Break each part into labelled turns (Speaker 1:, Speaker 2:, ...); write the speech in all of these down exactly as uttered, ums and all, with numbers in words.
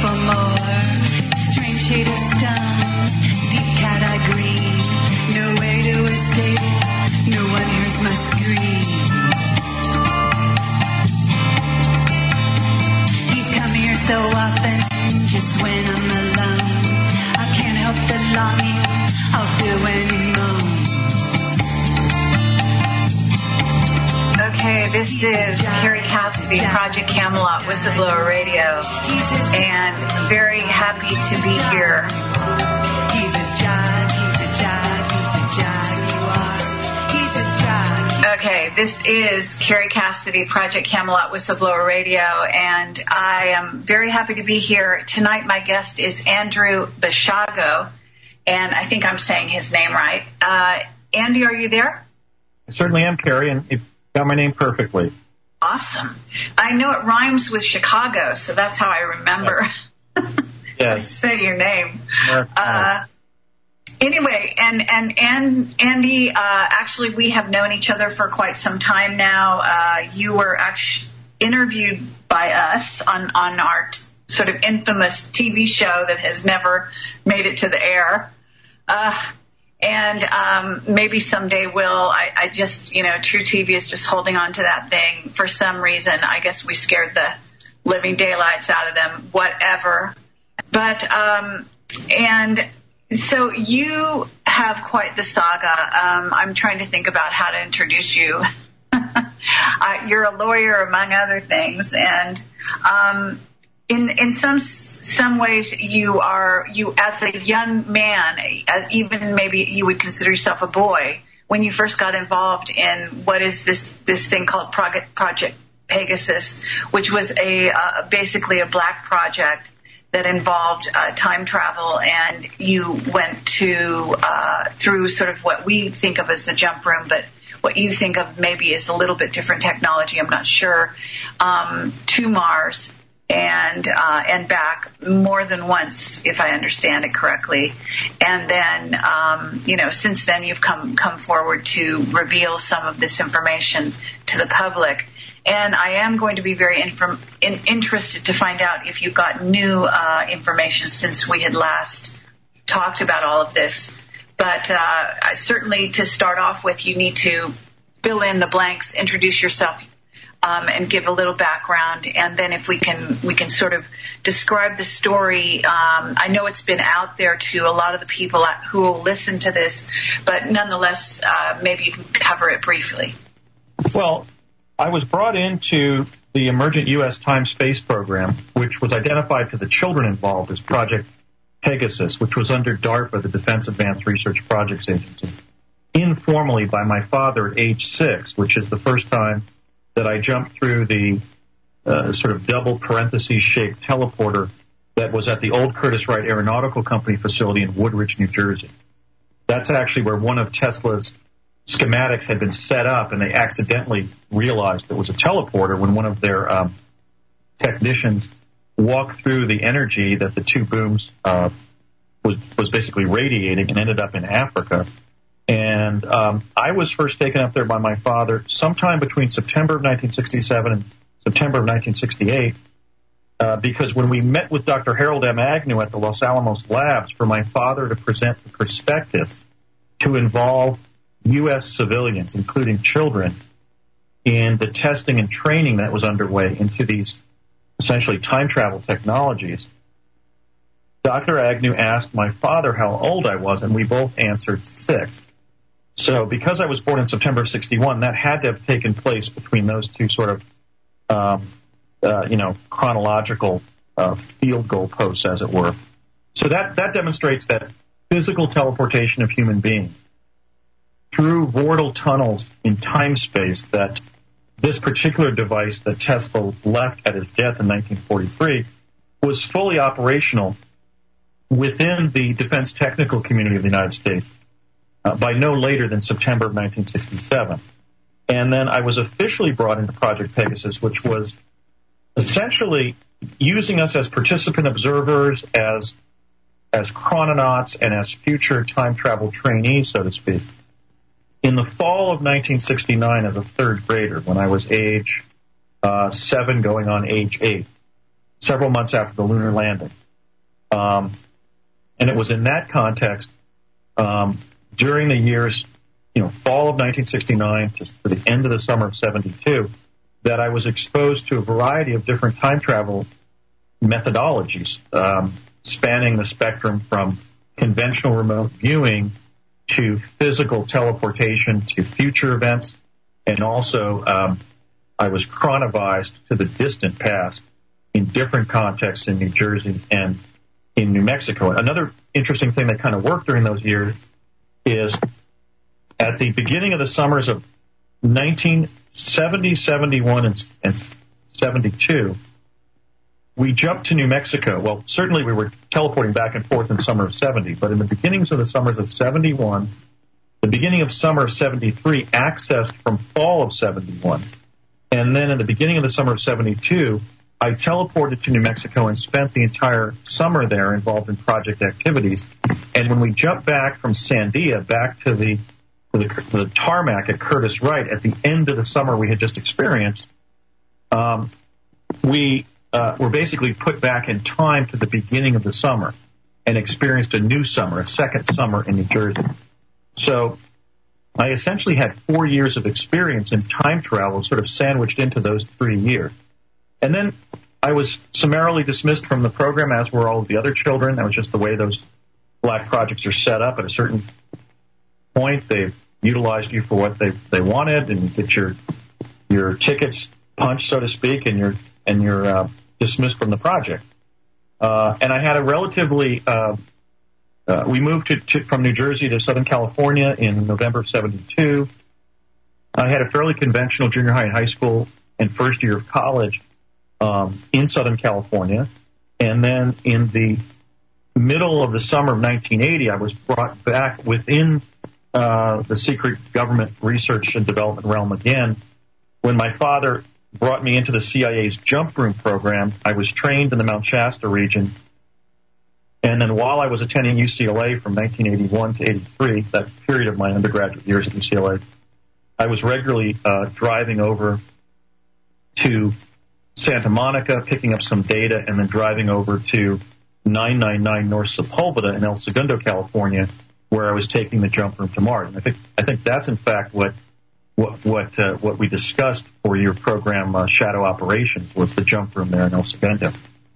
Speaker 1: for more. Strange shade of sun, deep cat-eye green. No way to escape, no one hears my scream. He's come here so often, just when I'm alone. I can't help the longing, I'll feel when he moans.
Speaker 2: Okay, this is Carrie Cassidy, Project Camelot, Whistleblower Radio, and very happy to be here.
Speaker 1: He's a jog, he's a jog, he's a jog, you are. He's a jog.
Speaker 2: Okay, this is Carrie Cassidy, Project Camelot, Whistleblower Radio, and I am very happy to be here. Tonight my guest is Andrew Basiago, and I think I'm saying his name right. Uh, Andy, are you there?
Speaker 3: I certainly am, Carrie, and you've got my name perfectly.
Speaker 2: Awesome. I know it rhymes with Chicago, so that's how I remember.
Speaker 3: Yes.
Speaker 2: Say your name. Uh, anyway, and, and, and Andy, uh, actually, we have known each other for quite some time now. Uh, you were actually interviewed by us on, on our t- sort of infamous T V show that has never made it to the air. Uh, And um, maybe someday will. I, I just, you know, True T V is just holding on to that thing for some reason. I guess we scared the living daylights out of them, whatever. But, um, and so you have quite the saga. Um, I'm trying to think about how to introduce you. uh, you're a lawyer, among other things. And um, in in some some ways you are, you as a young man, uh, even maybe you would consider yourself a boy, when you first got involved in what is this, this thing called Project, Project Pegasus, which was a uh, basically a black project that involved uh, time travel, and you went to, uh, through sort of what we think of as the jump room, but what you think of maybe is a little bit different technology, I'm not sure, um, to Mars. And uh, and back more than once, if I understand it correctly. And then, um, you know, since then you've come come forward to reveal some of this information to the public. And I am going to be very inform- in- interested to find out if you've got new uh, information since we had last talked about all of this. But uh, certainly to start off with, you need to fill in the blanks, introduce yourself, Um, and give a little background, and then if we can we can sort of describe the story. Um, I know it's been out there to a lot of the people who will listen to this, but nonetheless, uh, maybe you can cover it briefly.
Speaker 3: Well, I was brought into the emergent U S time-space program, which was identified to the children involved as Project Pegasus, which was under DARPA, the Defense Advanced Research Projects Agency, informally by my father at age six, which is the first time that I jumped through the uh, sort of double parentheses-shaped teleporter that was at the old Curtiss-Wright Aeronautical Company facility in Woodridge, New Jersey. That's actually where one of Tesla's schematics had been set up, and they accidentally realized it was a teleporter when one of their um, technicians walked through the energy that the two booms uh, was, was basically radiating and ended up in Africa. And um, I was first taken up there by my father sometime between September of nineteen sixty-seven and September of nineteen sixty-eight, uh, because when we met with Doctor Harold M. Agnew at the Los Alamos labs for my father to present the perspectives to involve U S civilians, including children, in the testing and training that was underway into these essentially time travel technologies, Doctor Agnew asked my father how old I was, and we both answered six. So because I was born in September of sixty-one, that had to have taken place between those two sort of, um, uh, you know, chronological uh, field goal posts, as it were. So that, that demonstrates that physical teleportation of human beings through vortal tunnels in time-space, that this particular device that Tesla left at his death in nineteen forty-three was fully operational within the defense technical community of the United States uh, by no later than September of nineteen sixty-seven. And then I was officially brought into Project Pegasus, which was essentially using us as participant observers, as as chrononauts, and as future time travel trainees, so to speak. In the fall of nineteen sixty-nine, as a third grader, when I was age uh, seven going on age eight. several months after the lunar landing. Um, and it was in that context, um, during the years, you know, fall of nineteen sixty-nine to, to the end of the summer of seventy-two, that I was exposed to a variety of different time travel methodologies, um, spanning the spectrum from conventional remote viewing to physical teleportation to future events, and also um, I was chronovized to the distant past in different contexts in New Jersey and in New Mexico. Another interesting thing that kind of worked during those years is at the beginning of the summers of nineteen seventy, seventy-one, and, and seventy-two, we jumped to New Mexico. Well, certainly we were teleporting back and forth in summer of seventy, but in the beginnings of the summers of seventy-one, the beginning of summer of seventy-three accessed from fall of seventy-one, and then in the beginning of the summer of seventy-two, I teleported to New Mexico and spent the entire summer there involved in project activities. And when we jumped back from Sandia back to the, to the, to the tarmac at Curtis Wright at the end of the summer we had just experienced, um, we uh, were basically put back in time to the beginning of the summer and experienced a new summer, a second summer in New Jersey. So I essentially had four years of experience in time travel sort of sandwiched into those three years. And then I was summarily dismissed from the program, as were all of the other children. That was just the way those black projects are set up. At a certain point, they've utilized you for what they they wanted, and you get your your tickets punched, so to speak, and you're and you're uh, dismissed from the project. Uh, and I had a relatively uh, uh, we moved to, to, from New Jersey to Southern California in November of seventy-two. I had a fairly conventional junior high and high school and first year of college Um, in Southern California, and then in the middle of the summer of nineteen eighty, I was brought back within uh, the secret government research and development realm again when my father brought me into the C I A's jump room program. I was trained in the Mount Shasta region, and then while I was attending U C L A from nineteen eighty-one to eighty-three, that period of my undergraduate years at U C L A, I was regularly uh, driving over to Santa Monica, picking up some data, and then driving over to nine ninety-nine North Sepulveda in El Segundo, California, where I was taking the jump room to Mars. And I think I think that's in fact what what what uh, what we discussed for your program, uh, Shadow Operations, was the jump room there in El Segundo.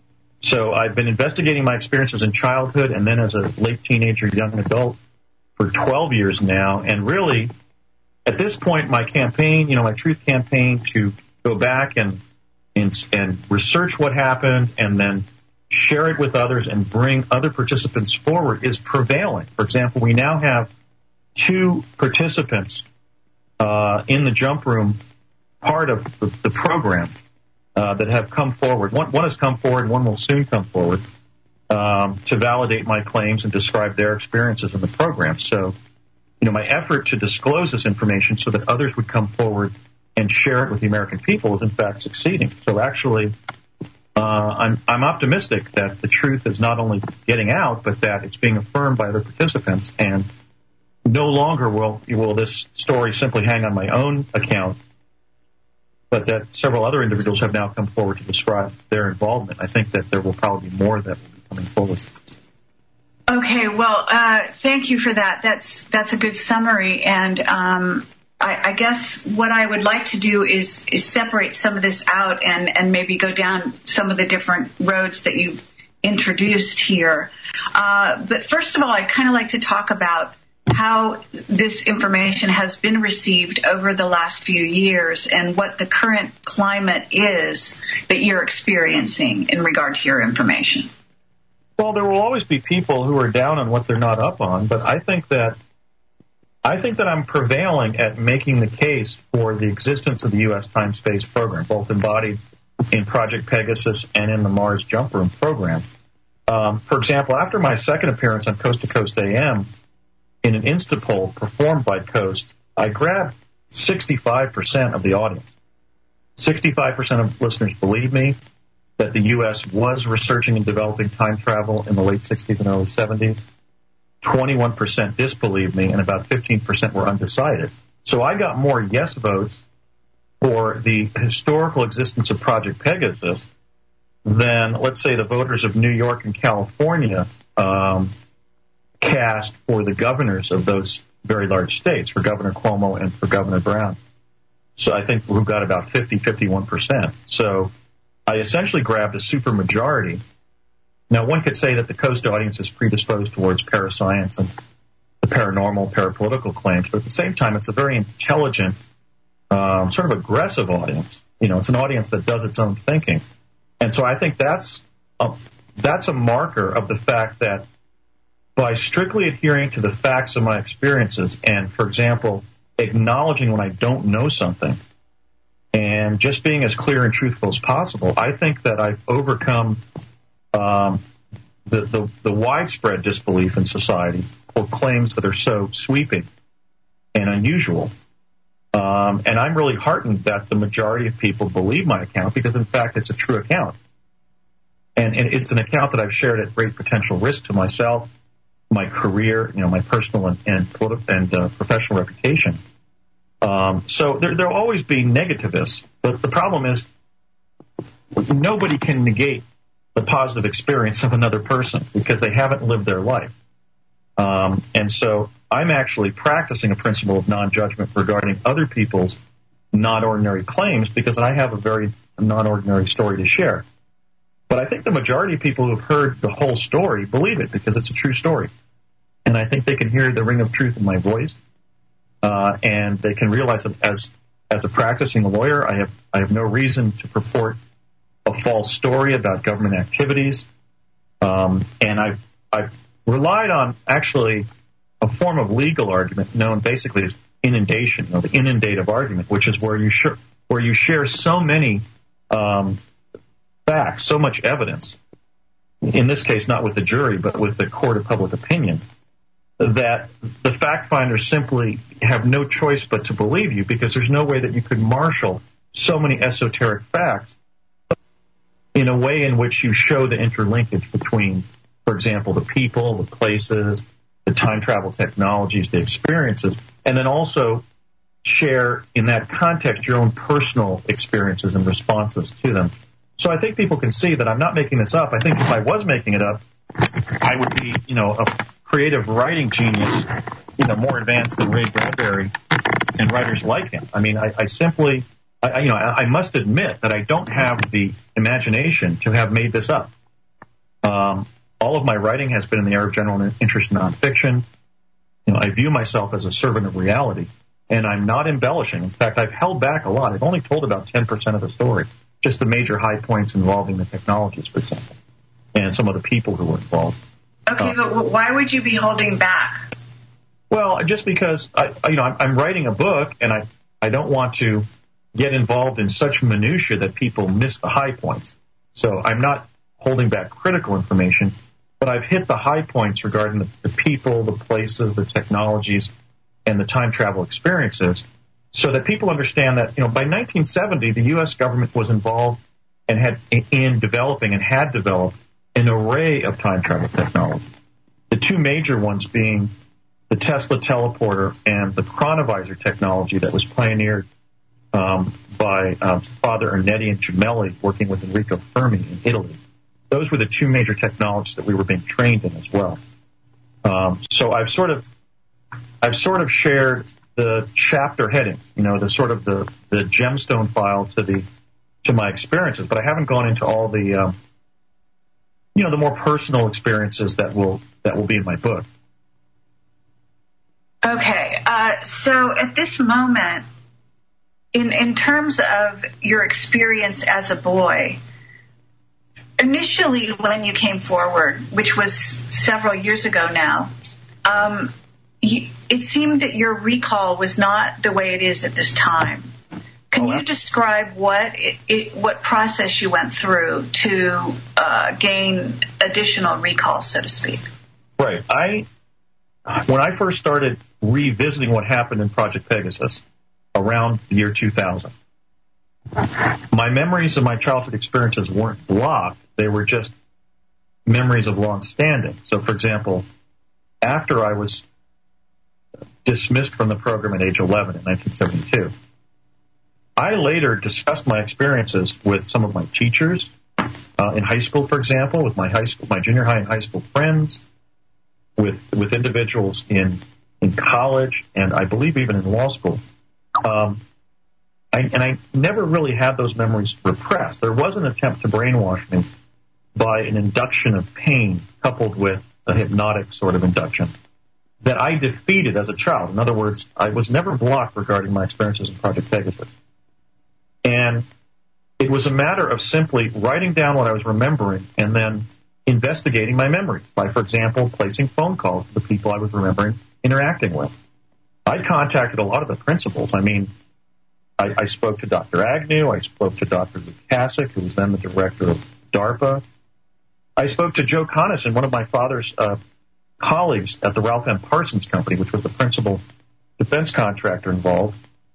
Speaker 3: So I've been investigating my experiences in childhood and then as a late teenager, young adult for twelve years now, and really at this point, my campaign, you know, my truth campaign to go back and And, and research what happened and then share it with others and bring other participants forward is prevailing. For example, we now have two participants uh, in the jump room part of the, the program uh, that have come forward. One, one has come forward, one will soon come forward um, to validate my claims and describe their experiences in the program. So, you know, my effort to disclose this information so that others would come forward and share it with the American people is in fact succeeding. So actually, uh, I'm, I'm optimistic that the truth is not only getting out, but that it's being affirmed by other participants. And no longer will will this story simply hang on my own account, but that several other individuals have now come forward to describe their involvement. I think that there will probably be more that will be coming forward.
Speaker 2: Okay, well, uh, thank you for that. That's that's a good summary, and um, I, I guess what I would like to do is, is separate some of this out and, and maybe go down some of the different roads that you've introduced here. Uh, but first of all, I'd kind of like to talk about how this information has been received over the last few years and what the current climate is that you're experiencing in regard to your information.
Speaker 3: Well, there will always be people who are down on what they're not up on, but I think that I think that I'm prevailing at making the case for the existence of the U S time-space program, both embodied in Project Pegasus and in the Mars Jump Room program. Um, for example, after my second appearance on Coast to Coast A M in an Insta poll performed by Coast, I grabbed sixty-five percent of the audience. sixty-five percent of listeners believe me that the U S was researching and developing time travel in the late sixties and early seventies. twenty-one percent disbelieved me, and about fifteen percent were undecided. So I got more yes votes for the historical existence of Project Pegasus than, let's say, the voters of New York and California um, cast for the governors of those very large states, for Governor Cuomo and for Governor Brown. So I think who got about fifty, fifty-one percent. So I essentially grabbed a supermajority. Now, one could say that the Coast audience is predisposed towards parascience and the paranormal, parapolitical claims, but at the same time, it's a very intelligent, um, sort of aggressive audience. You know, it's an audience that does its own thinking. And so I think that's a, that's a marker of the fact that by strictly adhering to the facts of my experiences and, for example, acknowledging when I don't know something and just being as clear and truthful as possible, I think that I've overcome um, the, the, the widespread disbelief in society for claims that are so sweeping and unusual. Um, and I'm really heartened that the majority of people believe my account because, in fact, it's a true account. And, and it's an account that I've shared at great potential risk to myself, my career, you know, my personal and and, and uh, professional reputation. Um, so there there'll always be negativists, but the problem is nobody can negate the positive experience of another person because they haven't lived their life. Um, and so I'm actually practicing a principle of non-judgment regarding other people's non-ordinary claims because I have a very non-ordinary story to share. But I think the majority of people who have heard the whole story believe it because it's a true story. And I think they can hear the ring of truth in my voice, uh, and they can realize that as as a practicing lawyer, I have I have no reason to purport a false story about government activities. Um, and I've I've relied on actually a form of legal argument known basically as inundation, you know, the inundative argument, which is where you sh- where you share so many um, facts, so much evidence, in this case not with the jury but with the court of public opinion, that the fact finders simply have no choice but to believe you because there's no way that you could marshal so many esoteric facts in a way in which you show the interlinkage between, for example, the people, the places, the time travel technologies, the experiences, and then also share in that context your own personal experiences and responses to them. So I think people can see that I'm not making this up. I think if I was making it up, I would be, you know, a creative writing genius, you know, more advanced than Ray Bradbury and writers like him. I mean, I, I simply, I, you know, I, I must admit that I don't have the imagination to have made this up. Um, all of my writing has been in the area of general interest nonfiction. You know, I view myself as a servant of reality, and I'm not embellishing. In fact, I've held back a lot. I've only told about ten percent of the story, just the major high points involving the technologies, for example, and some of the people who were involved.
Speaker 2: Okay, uh, but why would you be holding back?
Speaker 3: Well, just because I, you know, I'm, I'm writing a book, and I, I don't want to get involved in such minutia that people miss the high points. So I'm not holding back critical information, but I've hit the high points regarding the, the people, the places, the technologies, and the time travel experiences, so that people understand that, you know, by nineteen seventy, the U S government was involved and had in developing and had developed an array of time travel technology. The two major ones being the Tesla teleporter and the chronovisor technology that was pioneered um, by uh, Father Ernetti and Gemelli, working with Enrico Fermi in Italy. Those were the two major technologies that we were being trained in as well. Um, so I've sort of, I've sort of shared the chapter headings, you know, the sort of the, the gemstone file to the to my experiences, but I haven't gone into all the, um, you know, the more personal experiences that will that will be in my book.
Speaker 2: Okay, uh, so at this moment, in in terms of your experience as a boy, initially when you came forward, which was several years ago now, um, you, it seemed that your recall was not the way it is at this time. Can oh, you describe what it, it, what process you went through to uh, gain additional recall, so to speak?
Speaker 3: Right. I when I first started revisiting what happened in Project Pegasus around the year two thousand, my memories of my childhood experiences weren't blocked. They were just memories of long standing. So, for example, after I was dismissed from the program at age eleven in nineteen seventy-two, I later discussed my experiences with some of my teachers, uh, in high school, for example, with my high school, my junior high and high school friends, with with individuals in in college, and I believe even in law school. Um, I, and I never really had those memories repressed. There was an attempt to brainwash me by an induction of pain coupled with a hypnotic sort of induction that I defeated as a child. In other words, I was never blocked regarding my experiences in Project Pegasus. And it was a matter of simply writing down what I was remembering and then investigating my memories by, for example, placing phone calls to the people I was remembering interacting with. I contacted a lot of the principals. I mean, I, I spoke to Doctor Agnew. I spoke to Doctor Lukasik, who was then the director of DARPA. I spoke to Joe Coniston, one of my father's uh, colleagues at the Ralph M. Parsons Company, which was the principal defense contractor involved.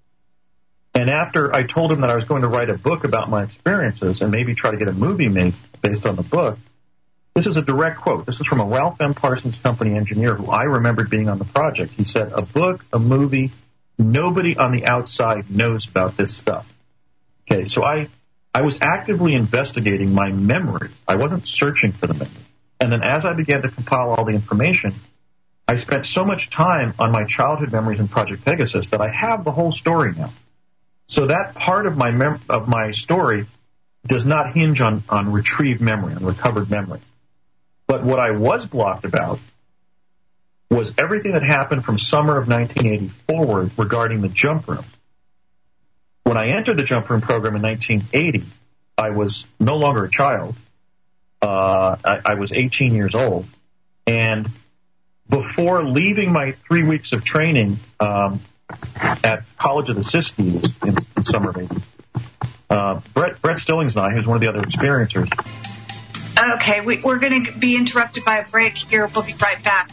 Speaker 3: And after I told him that I was going to write a book about my experiences and maybe try to get a movie made based on the book, this is a direct quote. This is from a Ralph M. Parsons Company engineer who I remembered being on the project. He said, a book, a movie, nobody on the outside knows about this stuff. Okay, so I, I was actively investigating my memories. I wasn't searching for the memories. And then as I began to compile all the information, I spent so much time on my childhood memories in Project Pegasus that I have the whole story now. So that part of my mem- of my story does not hinge on, on retrieved memory, on recovered memory. But what I was blocked about was everything that happened from summer of nineteen eighty forward regarding the jump room. When I entered the jump room program in nineteen eighty, I was no longer a child. Uh, I, I was eighteen years old. And before leaving my three weeks of training um, at College of the Siskiyous in, in summer of eighty, uh, Brett, Brett Stillings and I, who's one of the other experiencers.
Speaker 2: Okay, we, we're going to be interrupted by a break here. We'll be right back.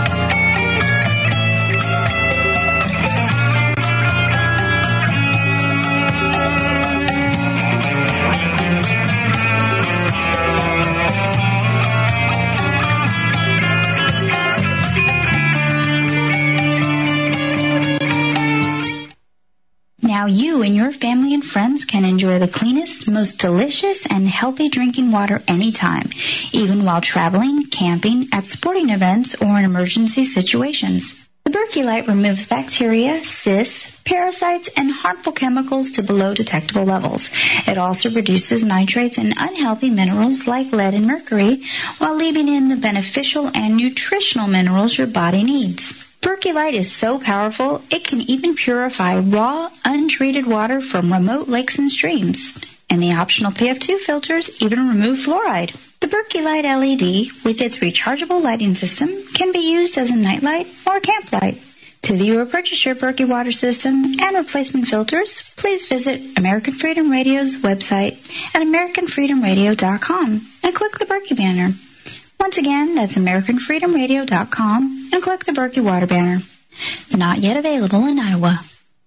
Speaker 4: Now you and your family and friends can enjoy the cleanest, most delicious, and healthy drinking water anytime, even while traveling, camping, at sporting events, or in emergency situations. The Berkey Light removes bacteria, cysts, parasites, and harmful chemicals to below detectable levels. It also reduces nitrates and unhealthy minerals like lead and mercury, while leaving in the beneficial and nutritional minerals your body needs. Berkey Light is so powerful, it can even purify raw, untreated water from remote lakes and streams. And the optional P F two filters even remove fluoride. The Berkey Light L E D, with its rechargeable lighting system, can be used as a nightlight or camp light. To view or purchase your Berkey water system and replacement filters, please visit American Freedom Radio's website at american freedom radio dot com and click the Berkey banner. Once again, that's american freedom radio dot com and click the Berkey Water banner. Not yet available in Iowa.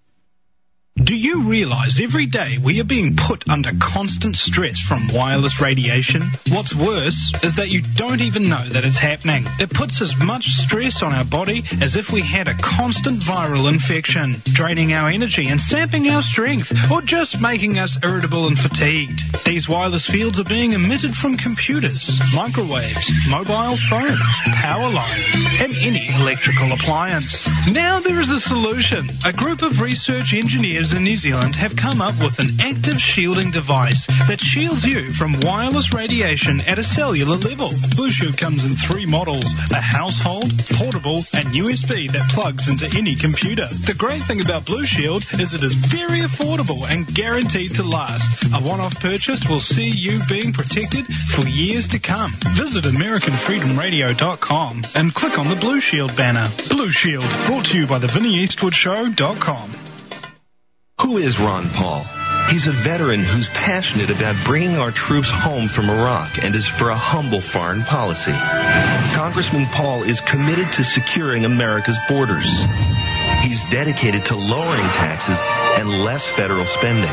Speaker 5: Do you realize every day we are being put under constant stress from wireless radiation? What's worse is that you don't even know that it's happening. It puts as much stress on our body as if we had a constant viral infection, draining our energy and sapping our strength, or just making us irritable and fatigued. These wireless fields are being emitted from computers, microwaves, mobile phones, power lines, and any electrical appliance. Now there is a solution. A group of research engineers in New Zealand have come up with an active shielding device that shields you from wireless radiation at a cellular level. Blue Shield comes in three models, a household, portable, and U S B that plugs into any computer. The great thing about Blue Shield is it is very affordable and guaranteed to last. A one-off purchase will see you being protected for years to come. Visit american freedom radio dot com and click on the Blue Shield banner. Blue Shield, brought to you by the Vinnie Eastwood Show dot com.
Speaker 6: Who is Ron Paul? He's a veteran who's passionate about bringing our troops home from Iraq and is for a humble foreign policy. Congressman Paul is committed to securing America's borders. He's dedicated to lowering taxes and less federal spending.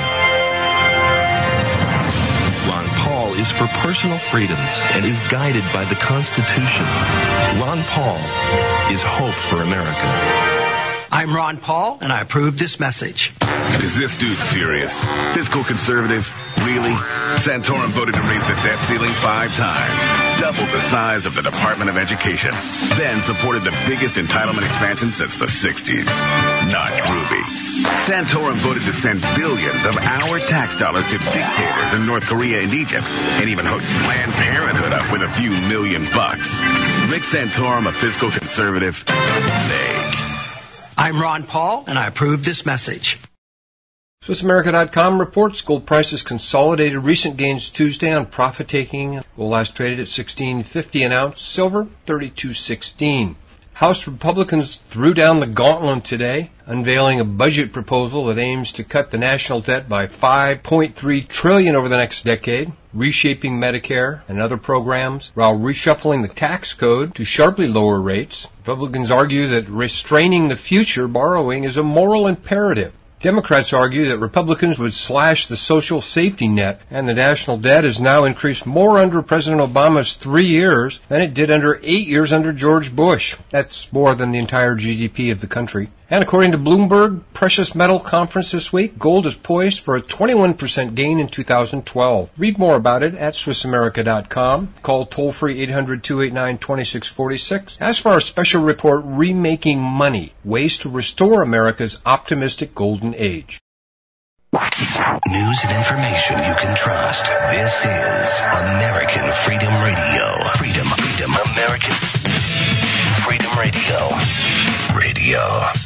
Speaker 6: Ron Paul is for personal freedoms and is guided by the Constitution. Ron Paul is hope for America.
Speaker 7: I'm Ron Paul, and I approve this message.
Speaker 8: Is this dude serious? Fiscal conservative? Really? Santorum voted to raise the debt ceiling five times, doubled the size of the Department of Education, then supported the biggest entitlement expansion since the sixties. Not groovy. Santorum voted to send billions of our tax dollars to dictators in North Korea and Egypt, and even hooked Planned Parenthood up with a few million bucks. Rick Santorum, a fiscal conservative? Fake.
Speaker 7: I'm Ron Paul, and I approve this message.
Speaker 9: Swiss America dot com reports gold prices consolidated recent gains Tuesday on profit-taking. Gold last traded at sixteen fifty an ounce. Silver, thirty-two sixteen. House Republicans threw down the gauntlet today, unveiling a budget proposal that aims to cut the national debt by five point three trillion dollars over the next decade, reshaping Medicare and other programs while reshuffling the tax code to sharply lower rates. Republicans argue that restraining the future borrowing is a moral imperative. Democrats argue that Republicans would slash the social safety net, and the national debt has now increased more under President Obama's three years than it did under eight years under George Bush. That's more than the entire G D P of the country. And according to Bloomberg Precious Metal Conference this week, gold is poised for a twenty-one percent gain in two thousand twelve. Read more about it at Swiss America dot com. Call toll-free eight hundred, two eight nine, two six four six. Ask for our special report, Remaking Money, Ways to Restore America's Optimistic Golden Age.
Speaker 10: News and information you can trust. This is American Freedom Radio. Freedom, freedom, American Freedom Radio. Radio.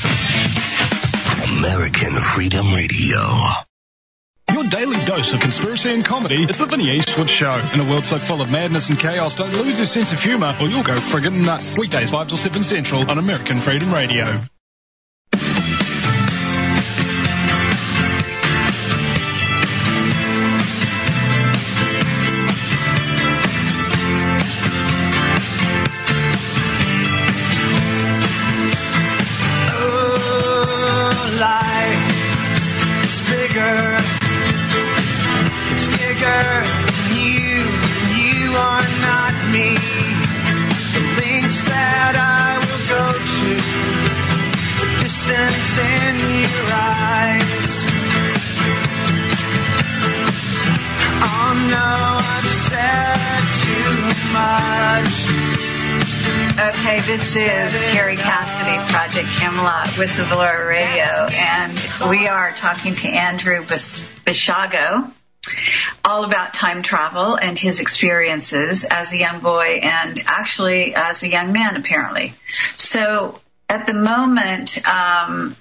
Speaker 10: American Freedom Radio.
Speaker 5: Your daily dose of conspiracy and comedy is the Vinny Eastwood Show. In a world so full of madness and chaos, don't lose your sense of humour or you'll go friggin' nuts. Weekdays five till seven Central on American Freedom Radio.
Speaker 2: Okay, this is Carrie Cassidy, Project Camelot, Whistleblower Radio, and we are talking to Andrew Basiago all about time travel and his experiences as a young boy and actually as a young man, apparently. So at the moment, um,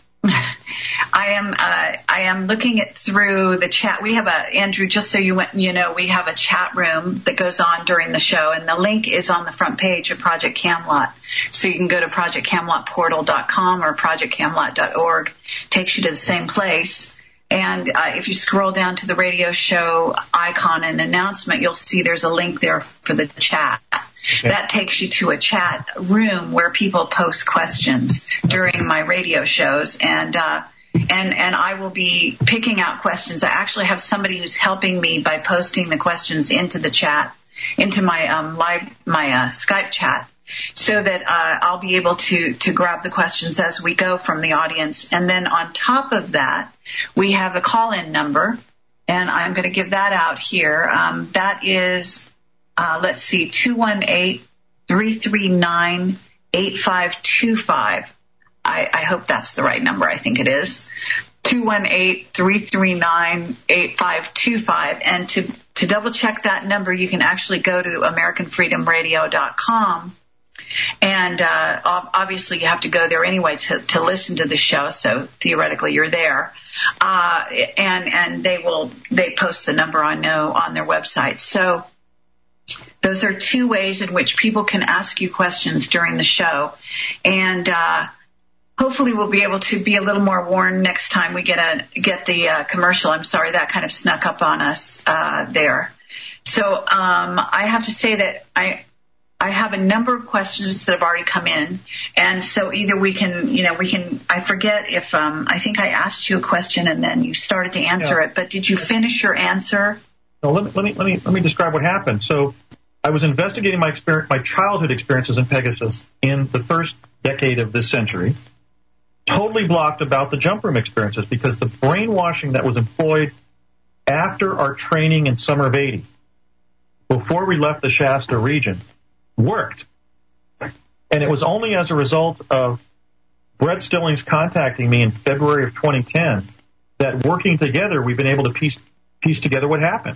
Speaker 2: I am uh, I am looking at through the chat. We have a Andrew. Just so you went, you know, we have a chat room that goes on during the show, and the link is on the front page of Project Camelot. So you can go to project camelot portal dot com or project camelot dot org. Takes you to the same place. And uh, if you scroll down to the radio show icon and announcement, you'll see there's a link there for the chat. Okay. That takes you to a chat room where people post questions during my radio shows, and uh, and and I will be picking out questions. I actually have somebody who's helping me by posting the questions into the chat, into my um, live my uh, Skype chat, so that uh, I'll be able to to grab the questions as we go from the audience. And then on top of that, we have a call-in number, and I'm going to give that out here. Um, that is. Uh, let's see, two one eight, three three nine, eight five two five. I, I hope that's the right number. I think it is. two one eight, three three nine, eight five two five. And to, to double check that number, you can actually go to American Freedom Radio dot com. And uh, obviously you have to go there anyway to, to listen to the show, so theoretically you're there. Uh, and and they will they post the number I know on their website. So those are two ways in which people can ask you questions during the show. And uh, hopefully we'll be able to be a little more warned next time we get a get the uh, commercial. I'm sorry, that kind of snuck up on us uh, there. So um, I have to say that I I have a number of questions that have already come in. And so either we can, you know, we can, I forget if, um, I think I asked you a question and then you started to answer yeah. it. But did you finish your answer?
Speaker 3: No, let me, let me let me let me describe what happened. So I was investigating my experience, my childhood experiences in Pegasus in the first decade of this century, totally blocked about the jump room experiences because the brainwashing that was employed after our training in summer of eighty, before we left the Shasta region, worked. And it was only as a result of Brett Stillings contacting me in February of twenty ten that working together, we've been able to piece piece together what happened.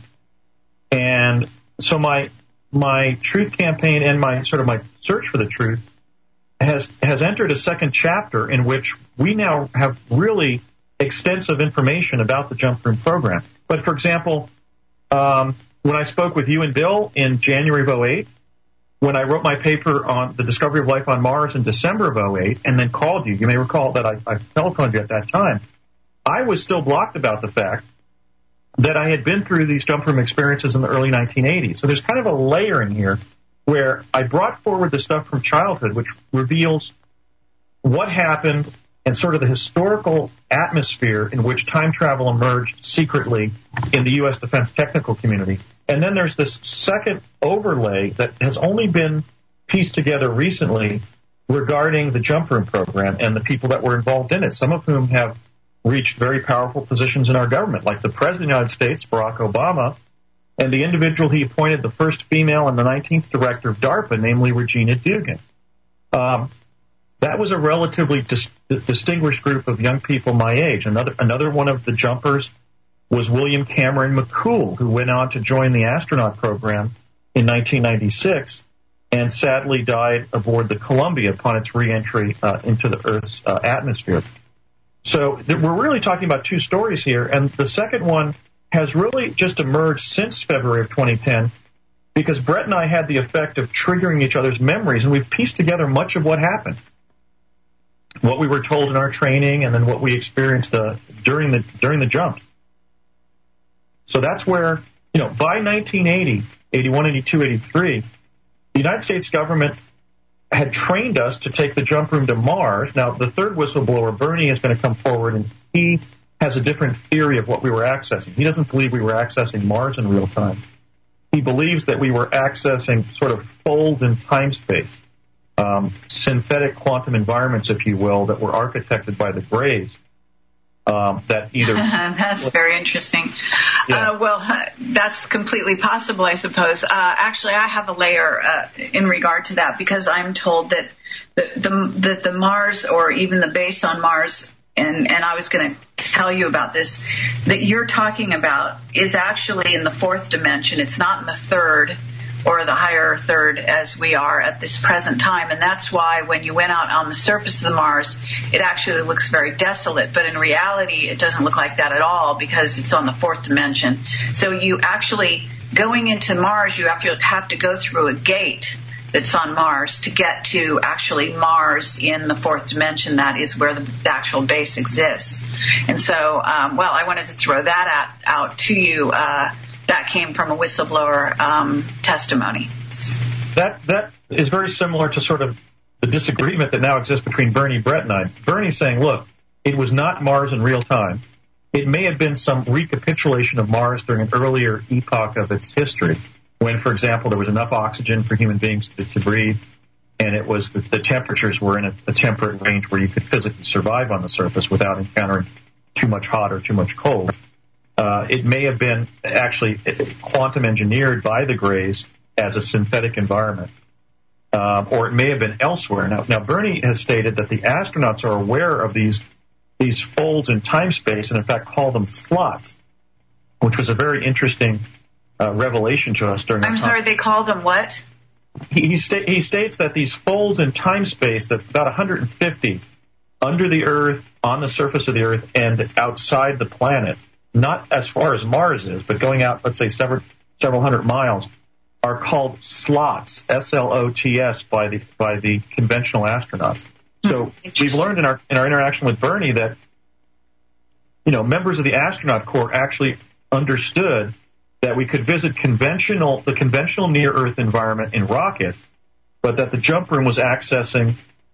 Speaker 3: And so my my truth campaign and my sort of my search for the truth has has entered a second chapter in which we now have really extensive information about the jump room program. But for example, um, when I spoke with you and Bill in January of oh eight, when I wrote my paper on the discovery of life on Mars in December of oh eight, and then called you, you may recall that I, I telephoned you at that time, I was still blocked about the fact that I had been through these jump room experiences in the early nineteen eighties. So there's kind of a layering here where I brought forward the stuff from childhood, which reveals what happened and sort of the historical atmosphere in which time travel emerged secretly in the U S defense technical community. And then there's this second overlay that has only been pieced together recently regarding the jump room program and the people that were involved in it, some of whom have reached very powerful positions in our government, like the President of the United States, Barack Obama, and the individual he appointed the first female and the nineteenth director of DARPA, namely Regina Dugan. Um, that was a relatively dis- distinguished group of young people my age. Another, another one of the jumpers was William Cameron McCool, who went on to join the astronaut program in nineteen ninety-six and sadly died aboard the Columbia upon its reentry uh, into the Earth's uh, atmosphere. So th- we're really talking about two stories here, and the second one has really just emerged since February of twenty ten because Brett and I had the effect of triggering each other's memories, and we've pieced together much of what happened, what we were told in our training, and then what we experienced uh, during the during the jump. So that's where, you know, by nineteen eighty, eighty-one, eighty-two, eighty-three, the United States government had trained us to take the jump room to Mars. Now, the third whistleblower, Bernie, is going to come forward, and he has a different theory of what we were accessing. He doesn't believe we were accessing Mars in real time. He believes that we were accessing sort of folds in time-space, um, synthetic quantum environments, if you will, that were architected by the Greys. Um, that either
Speaker 2: that's very interesting.
Speaker 3: Yeah.
Speaker 2: Uh, well, uh, that's completely possible, I suppose. Uh, actually, I have a layer uh, in regard to that because I'm told that the, the, that the Mars or even the base on Mars, and, and I was going to tell you about this, that you're talking about is actually in the fourth dimension. It's not in the third or the higher third as we are at this present time. And that's why when you went out on the surface of the Mars, it actually looks very desolate. But in reality, it doesn't look like that at all because it's on the fourth dimension. So you actually, going into Mars, you have to have to go through a gate that's on Mars to get to actually Mars in the fourth dimension. That is where the, the actual base exists. And so, um, well, I wanted to throw that at, out to you. Uh, That came from a whistleblower um, testimony.
Speaker 3: That that is very similar to sort of the disagreement that now exists between Bernie, Brett, and I. Bernie's saying, look, it was not Mars in real time. It may have been some recapitulation of Mars during an earlier epoch of its history, when, for example, there was enough oxygen for human beings to, to breathe, and it was the, the temperatures were in a, a temperate range where you could physically survive on the surface without encountering too much hot or too much cold. Uh, it may have been actually quantum engineered by the Greys as a synthetic environment, uh, or it may have been elsewhere. Now, now, Bernie has stated that the astronauts are aware of these these folds in time space, and in fact call them slots, which was a very interesting uh, revelation to us during.
Speaker 2: I'm sorry, they call them what?
Speaker 3: He he, sta- he states that these folds in time space, that's about one hundred fifty under the Earth, on the surface of the Earth, and outside the planet. Not as far as Mars is, but going out, let's say, several several hundred miles, are called slots, S L O T S, by the by the conventional astronauts. So we've learned in our in our interaction with Bernie that, you know, members of the astronaut corps actually understood that we could visit conventional the conventional near Earth environment in rockets, but that the jump room was accessing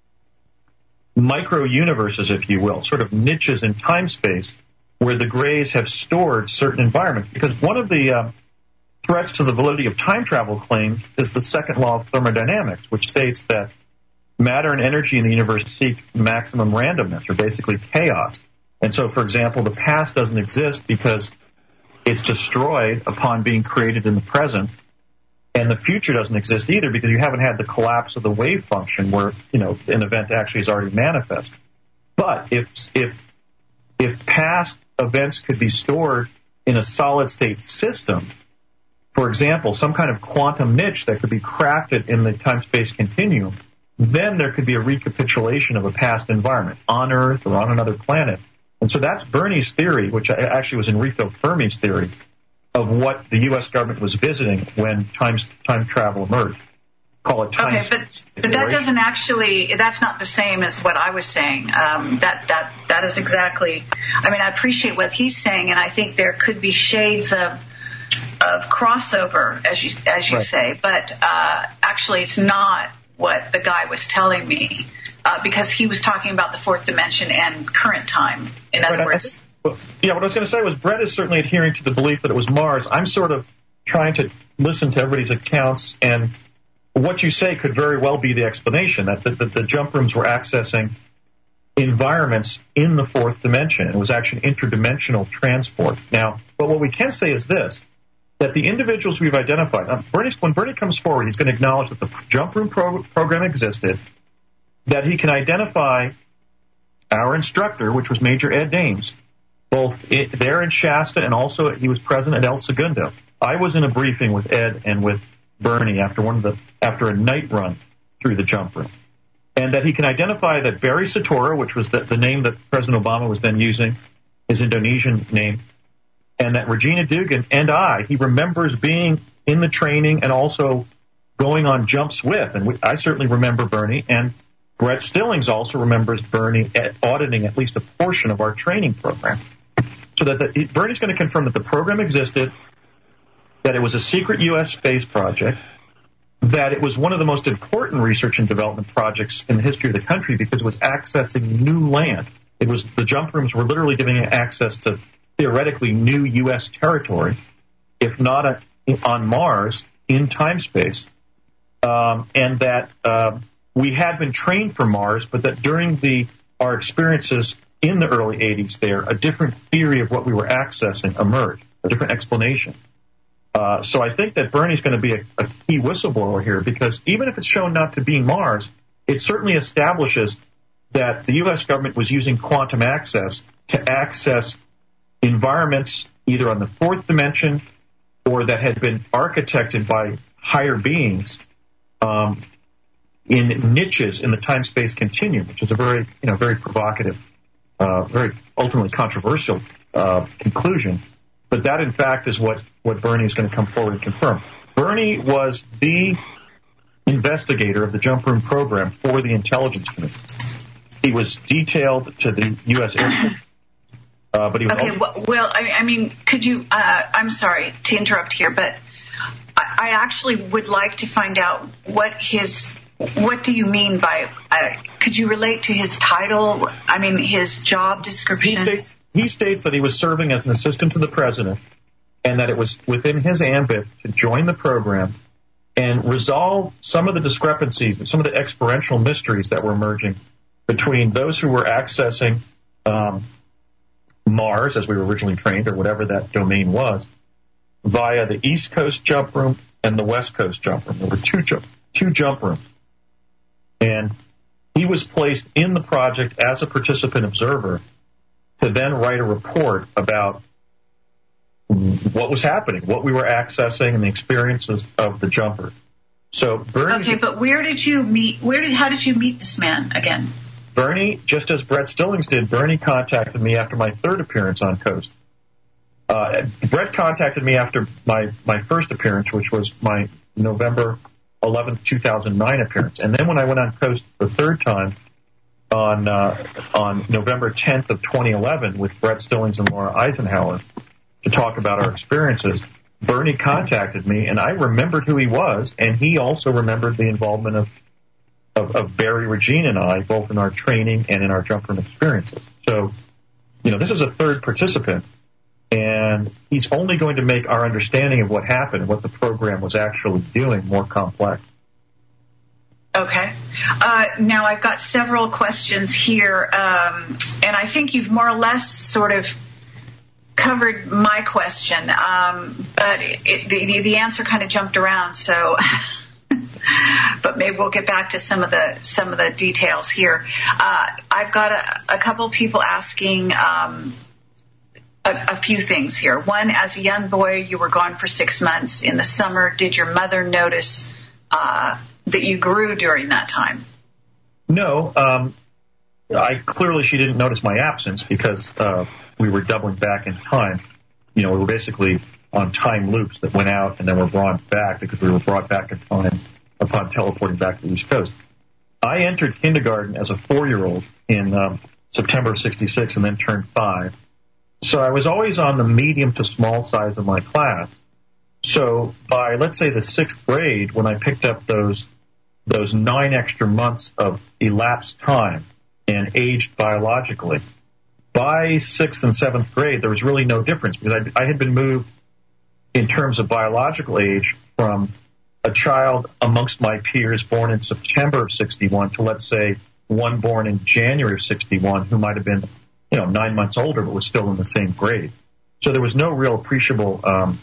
Speaker 3: micro universes, if you will, sort of niches in time space, where the Greys have stored certain environments. Because one of the uh, threats to the validity of time travel claims is the second law of thermodynamics, which states that matter and energy in the universe seek maximum randomness, or basically chaos. And so, for example, the past doesn't exist because it's destroyed upon being created in the present, and the future doesn't exist either because you haven't had the collapse of the wave function where, you know, an event actually is already manifest. But if if if past events could be stored in a solid-state system, for example, some kind of quantum niche that could be crafted in the time-space continuum, then there could be a recapitulation of a past environment on Earth or on another planet. And so that's Bernie's theory, which actually was Enrico Fermi's theory, of what the U S government was visiting when time, time travel emerged. Call it time.
Speaker 2: Okay, but, but that doesn't actually, that's not the same as what I was saying. Um, that, that, that is exactly, I mean, I appreciate what he's saying, and I think there could be shades of of crossover, as you, as you right. say, but uh, actually it's not what the guy was telling me, uh, because he was talking about the fourth dimension and current time. In other right, words,
Speaker 3: think, well, yeah, what I was going to say was Brett is certainly adhering to the belief that it was Mars. I'm sort of trying to listen to everybody's accounts, and what you say could very well be the explanation, that the, the, the jump rooms were accessing environments in the fourth dimension. It was actually interdimensional transport. Now, but what we can say is this, that the individuals we've identified, uh, Bernie, when Bernie comes forward, he's going to acknowledge that the jump room pro- program existed, that he can identify our instructor, which was Major Ed Dames, both it, there in Shasta, and also he was present at El Segundo. I was in a briefing with Ed and with Bernie after one of the after a night run through the jump room, and that he can identify that Barry Soetoro, which was the, the name that President Obama was then using, his Indonesian name, and that Regina Dugan and I, he remembers being in the training and also going on jumps with. And we, I certainly remember Bernie, and Brett Stillings also remembers Bernie at auditing at least a portion of our training program. So that the, Bernie's going to confirm that the program existed, that it was a secret U S space project, that it was one of the most important research and development projects in the history of the country because it was accessing new land. It was the jump rooms were literally giving access to theoretically new U S territory, if not a, on Mars, in time space, um, and that uh, we had been trained for Mars, but that during the our experiences in the early eighties there, a different theory of what we were accessing emerged, a different explanation. Uh, so I think that Bernie's going to be a, a key whistleblower here, because even if it's shown not to be Mars, it certainly establishes that the U S government was using quantum access to access environments either on the fourth dimension or that had been architected by higher beings um, in niches in the time-space continuum, which is a very, you know, very provocative, uh, very ultimately controversial uh, conclusion. But that, in fact, is what, what Bernie is going to come forward and confirm. Bernie was the investigator of the jump room program for the intelligence community. He was detailed to the U S Air Force. Uh, but he was
Speaker 2: okay,
Speaker 3: also-
Speaker 2: well, I, I mean, could you, uh, I'm sorry to interrupt here, but I, I actually would like to find out what his, what do you mean by, uh, could you relate to his title, I mean, his job description?
Speaker 3: He states, he states that he was serving as an assistant to the president and that it was within his ambit to join the program and resolve some of the discrepancies, some of the experiential mysteries that were emerging between those who were accessing um, Mars, as we were originally trained, or whatever that domain was, via the East Coast jump room and the West Coast jump room. There were two jump, two jump rooms. And he was placed in the project as a participant observer to then write a report about what was happening, what we were accessing, and the experiences of the jumper. So Bernie.
Speaker 2: Okay, but where did you meet? Where did? How did you meet this man again?
Speaker 3: Bernie, just as Brett Stillings did, Bernie contacted me after my third appearance on Coast. Uh, Brett contacted me after my, my first appearance, which was my November eleventh, two thousand nine appearance. And then when I went on Coast the third time on uh, on November tenth of twenty eleven with Brett Stillings and Laura Eisenhower to talk about our experiences, Bernie contacted me, and I remembered who he was, and he also remembered the involvement of Of, of Barry, Regina, and I, both in our training and in our jump room experiences. So, you know, this is a third participant, and he's only going to make our understanding of what happened, what the program was actually doing, more complex.
Speaker 2: Okay. Uh, now, I've got several questions here, um, and I think you've more or less sort of covered my question, um, but it, it, the, the answer kind of jumped around, so... but maybe we'll get back to some of the some of the details here. Uh, I've got a, a couple people asking um, a, a few things here. One, as a young boy, you were gone for six months. In the summer, did your mother notice uh, that you grew during that time?
Speaker 3: No. Um, I clearly she didn't notice my absence because uh, we were doubling back in time. You know, we were basically on time loops that went out and then were brought back because we were brought back in time upon teleporting back to the East Coast. I entered kindergarten as a four-year-old in um, September of sixty-six and then turned five. So I was always on the medium to small size of my class. So by, let's say, the sixth grade, when I picked up those those nine extra months of elapsed time and aged biologically, by sixth and seventh grade, there was really no difference because I, I had been moved in terms of biological age from a child amongst my peers born in September of sixty-one to, let's say, one born in January of sixty-one who might have been, you know, nine months older but was still in the same grade. So there was no real appreciable, um,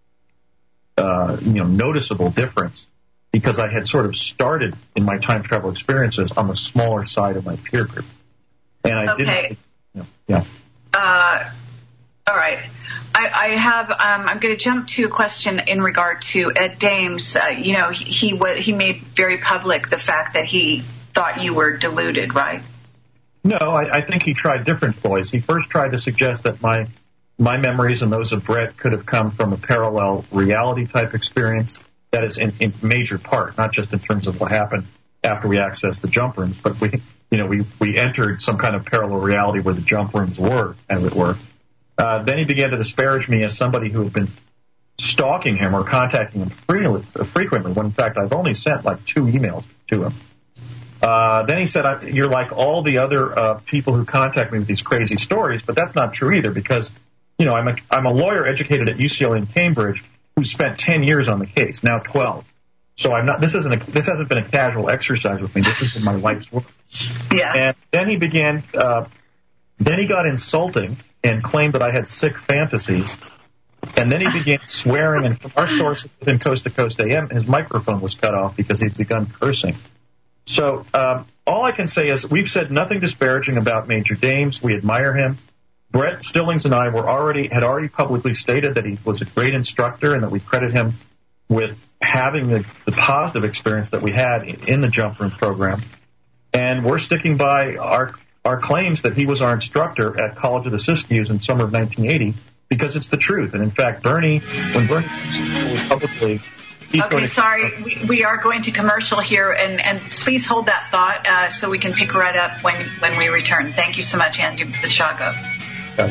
Speaker 3: uh, you know, noticeable difference because I had sort of started in my time travel experiences on the smaller side of my peer group. And I
Speaker 2: okay.
Speaker 3: didn't, you know, yeah.
Speaker 2: Uh, all right. I, I have. Um, I'm going to jump to a question in regard to Ed Dames. Uh, you know, he he, w- he made very public the fact that he thought you were deluded, right?
Speaker 3: No, I, I think he tried different ploys. He first tried to suggest that my my memories and those of Brett could have come from a parallel reality type experience. That is in, in major part, not just in terms of what happened after we accessed the jump rooms, but we, you know, we we entered some kind of parallel reality where the jump rooms were, as it were. Uh, then he began to disparage me as somebody who had been stalking him or contacting him freely, frequently, when in fact I've only sent like two emails to him. Uh, then he said, you're like all the other uh, people who contact me with these crazy stories, but that's not true either because, you know, I'm a, I'm a lawyer educated at U C L A in Cambridge who spent ten years on the case, now twelve. So I'm not. This isn't. A, this hasn't been a casual exercise with me. This has been my life's work.
Speaker 2: Yeah.
Speaker 3: And then he began. Uh, then he got insulting and claimed that I had sick fantasies. And then he began swearing. And from our sources within Coast to Coast A M, his microphone was cut off because he'd begun cursing. So um, all I can say is we've said nothing disparaging about Major Dames. We admire him. Brett Stillings and I were already had already publicly stated that he was a great instructor and that we credit him with having the, the positive experience that we had in, in the jump room program. And we're sticking by our our claims that he was our instructor at College of the Siskiyous in summer of nineteen eighty because it's the truth. And in fact, Bernie, when Bernie was publicly...
Speaker 2: Okay, sorry, we, we are going to commercial here, and, and please hold that thought uh, so we can pick right up when, when we return. Thank you so much, Andy Basiago.
Speaker 3: Got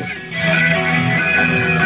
Speaker 3: it.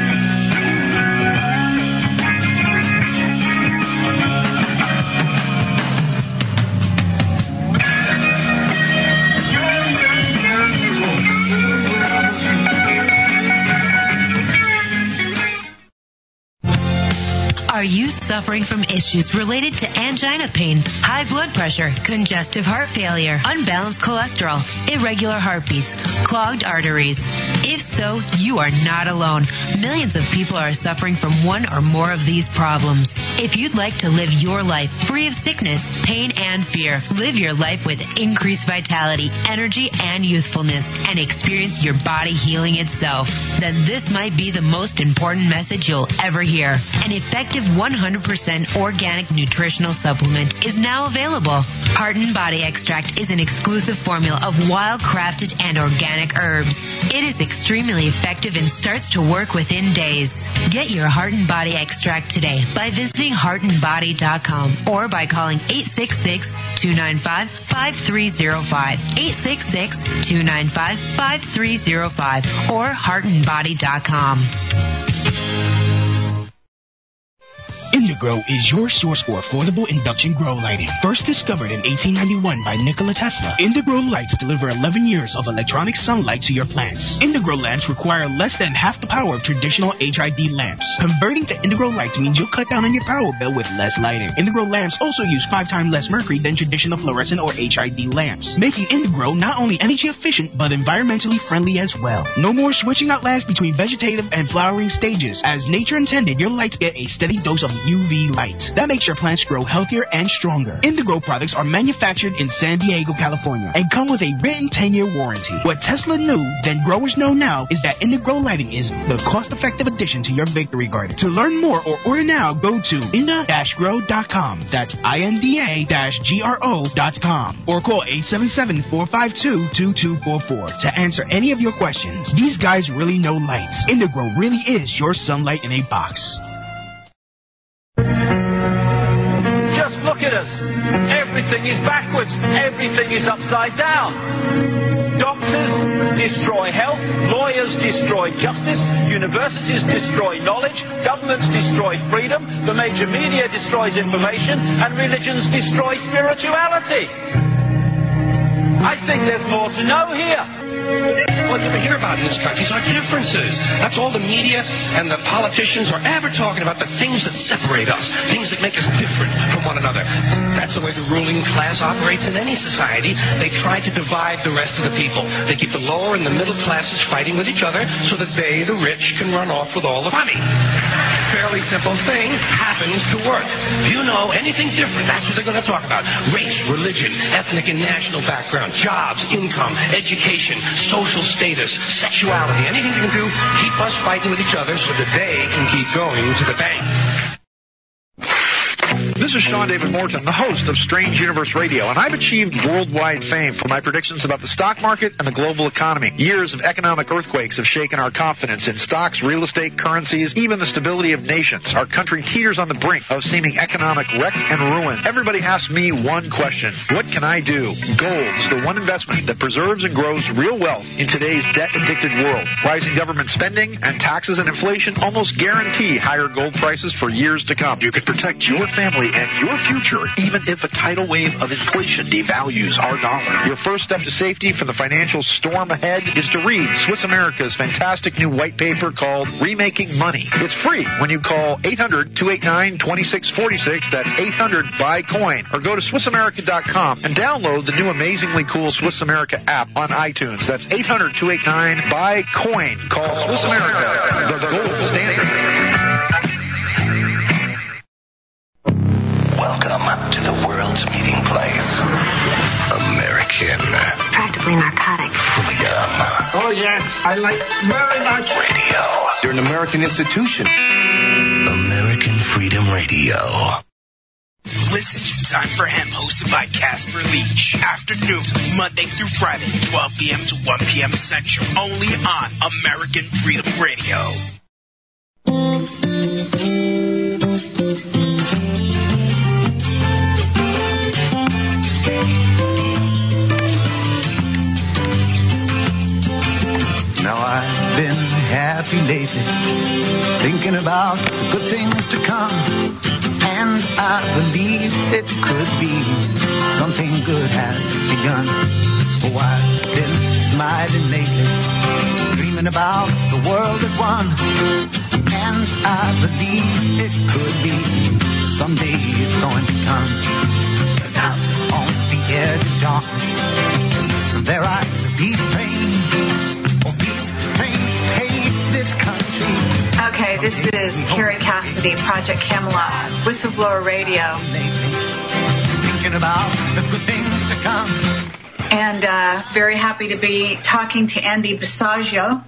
Speaker 11: Are you suffering from issues related to angina pain, high blood pressure, congestive heart failure, unbalanced cholesterol, irregular heartbeats, clogged arteries? If so, you are not alone. Millions of people are suffering from one or more of these problems. If you'd like to live your life free of sickness, pain, and fear, live your life with increased vitality, energy, and youthfulness, and experience your body healing itself, then this might be the most important message you'll ever hear. An effective one hundred percent organic nutritional supplement is now available. Heart and Body Extract is an exclusive formula of wild-crafted and organic herbs. It is extremely effective and starts to work within days. Get your Heart and Body Extract today by visiting heart and body dot com or by calling eight six six, two nine five, five three zero five, eight six six, two nine five, five three zero five, or heart and body dot com.
Speaker 12: Indigrow is your source for affordable induction grow lighting. First discovered in eighteen ninety-one by Nikola Tesla, Indigrow lights deliver eleven years of electronic sunlight to your plants. Indigrow lamps require less than half the power of traditional H I D lamps. Converting to Indigrow lights means you'll cut down on your power bill with less lighting. Indigrow lamps also use five times less mercury than traditional fluorescent or H I D lamps, making Indigrow not only energy efficient but environmentally friendly as well. No more switching out lamps between vegetative and flowering stages. As nature intended, your lights get a steady dose of U V light. That makes your plants grow healthier and stronger. Indigrow products are manufactured in San Diego, California, and come with a written ten-year warranty. What Tesla knew, then growers know now, is that Indigrow lighting is the cost-effective addition to your victory garden. To learn more or order now, go to inda dash grow dot com. That's I N D A dash G R O dot com. Or call eight seven seven, four five two, two two four four to answer any of your questions. These guys really know lights. Indigrow really is your sunlight in a box.
Speaker 13: Just look at us. Everything is backwards. Everything is upside down. Doctors destroy health. Lawyers destroy justice. Universities destroy knowledge. Governments destroy freedom. The major media destroys information. And religions destroy spirituality. I think there's more to know here.
Speaker 14: What you hear about in this country is our differences. That's all the media and the politicians are ever talking about, the things that separate us, things that make us different from one another. That's the way the ruling class operates in any society. They try to divide the rest of the people. They keep the lower and the middle classes fighting with each other so that they, the rich, can run off with all the money. Fairly simple thing happens to work. If you know anything different, that's what they're going to talk about. Race, religion, ethnic and national background, jobs, income, education, social status, sexuality, anything they can do, keep us fighting with each other so that they can keep going to the bank.
Speaker 15: This is Sean David Morton, the host of Strange Universe Radio, and I've achieved worldwide fame for my predictions about the stock market and the global economy. Years of economic earthquakes have shaken our confidence in stocks, real estate, currencies, even the stability of nations. Our country teeters on the brink of seeming economic wreck and ruin. Everybody asks me one question: what can I do? Gold's the one investment that preserves and grows real wealth in today's debt-addicted world. Rising government spending and taxes and inflation almost guarantee higher gold prices for years to come. You can protect your family and your future, even if a tidal wave of inflation devalues our dollar. Your first step to safety from the financial storm ahead is to read Swiss America's fantastic new white paper called Remaking Money. It's free when you call eight hundred, two eight nine, two six four six. That's eight hundred, buy coin. Or go to Swiss America dot com and download the new amazingly cool Swiss America app on iTunes. That's eight hundred, two eight nine, buy coin. Call Swiss America, the gold standard.
Speaker 10: Welcome to the world's meeting place. American.
Speaker 16: Practically narcotic.
Speaker 10: Freedom.
Speaker 14: Oh, yes. I like very much.
Speaker 10: Radio.
Speaker 14: You're an American institution.
Speaker 10: American Freedom Radio.
Speaker 12: Listen to Time for Him, hosted by Casper Leach. Afternoons, Monday through Friday, twelve p.m. to one p.m. Central. Only on American Freedom Radio.
Speaker 17: Now I've been happy lately, thinking about the good things to come, and I believe it could be something good has begun. Oh, I've been smiling lately, dreaming about the world as one, and I believe it could be someday it's going to come. Out on the edge of darkness, there I see pain.
Speaker 2: Okay, this is Carrie Cassidy, Project Camelot, Whistleblower Radio.
Speaker 17: Thinking about the good things to come.
Speaker 2: And uh, very happy to be talking to Andy Basiago.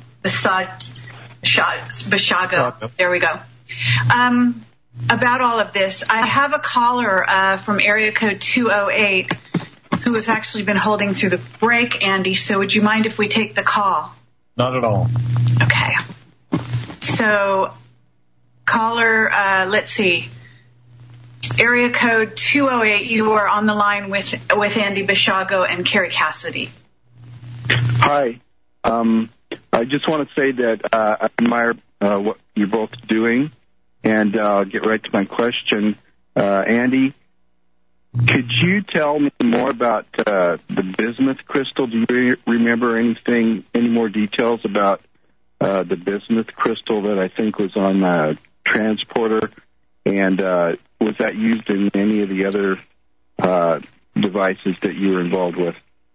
Speaker 2: Basiago. There we go. Um, about all of this, I have a caller uh, from area code two oh eight who has actually been holding through the break, Andy, so would you mind if we take the call?
Speaker 3: Not at all.
Speaker 2: Okay. So, caller, uh, let's see, area code two oh eight, you are on the line with with Andy Basiago and Carrie Cassidy.
Speaker 18: Hi. Um, I just want to say that uh, I admire uh, what you're both doing, And uh, I'll get right to my question. Uh, Andy, could you tell me more about uh, the bismuth crystal? Do you re- remember anything, any more details about uh, the bismuth crystal that I think was on the transporter? And uh, was that used in any of the other uh, devices that you were involved with?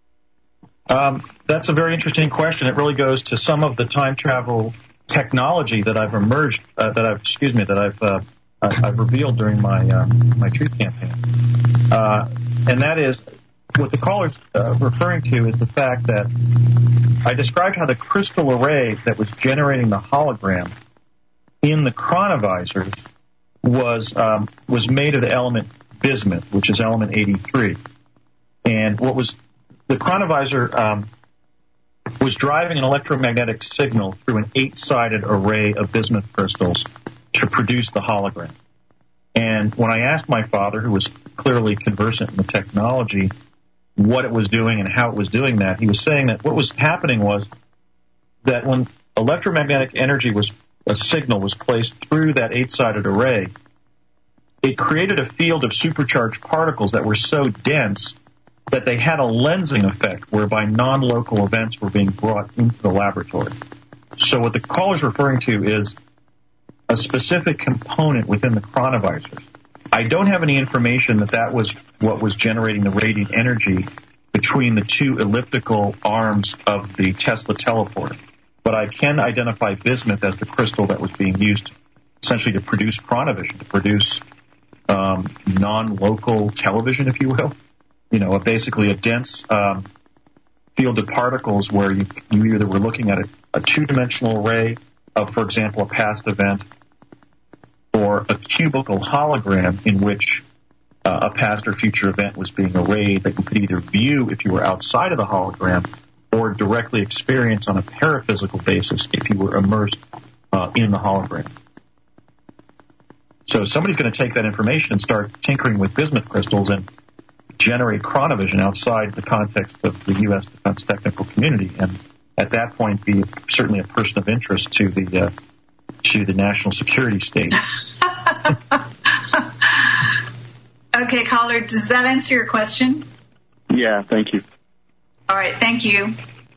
Speaker 3: Um, that's a very interesting question. It really goes to some of the time travel technology that I've emerged, uh, that I've, excuse me, that I've uh, I've revealed during my uh, my truth campaign, uh, and that is what the caller's uh, referring to is the fact that I described how the crystal array that was generating the hologram in the chronovisors was um, was made of the element bismuth, which is element eighty-three, and what was the chronovisor um, was driving an electromagnetic signal through an eight-sided array of bismuth crystals to produce the hologram. And when I asked my father, who was clearly conversant in the technology, what it was doing and how it was doing that, he was saying that what was happening was that when electromagnetic energy was, a signal was placed through that eight-sided array, it created a field of supercharged particles that were so dense that they had a lensing effect whereby non-local events were being brought into the laboratory. So what the caller's referring to is a specific component within the chronovisors. I don't have any information that that was what was generating the radiant energy between the two elliptical arms of the Tesla teleporter, but I can identify bismuth as the crystal that was being used essentially to produce chronovision, to produce um, non-local television, if you will. You know, basically a dense um, field of particles where you, you either were looking at a, a two-dimensional array of, for example, a past event, or a cubical hologram in which uh, a past or future event was being arrayed that you could either view if you were outside of the hologram or directly experience on a paraphysical basis if you were immersed uh, in the hologram. So somebody's going to take that information and start tinkering with bismuth crystals and generate chronovision outside the context of the U S defense technical community, and at that point be certainly a person of interest to the uh, to the national security state.
Speaker 2: Okay, caller, does that answer your question?
Speaker 18: Yeah, thank you.
Speaker 2: All right, thank you.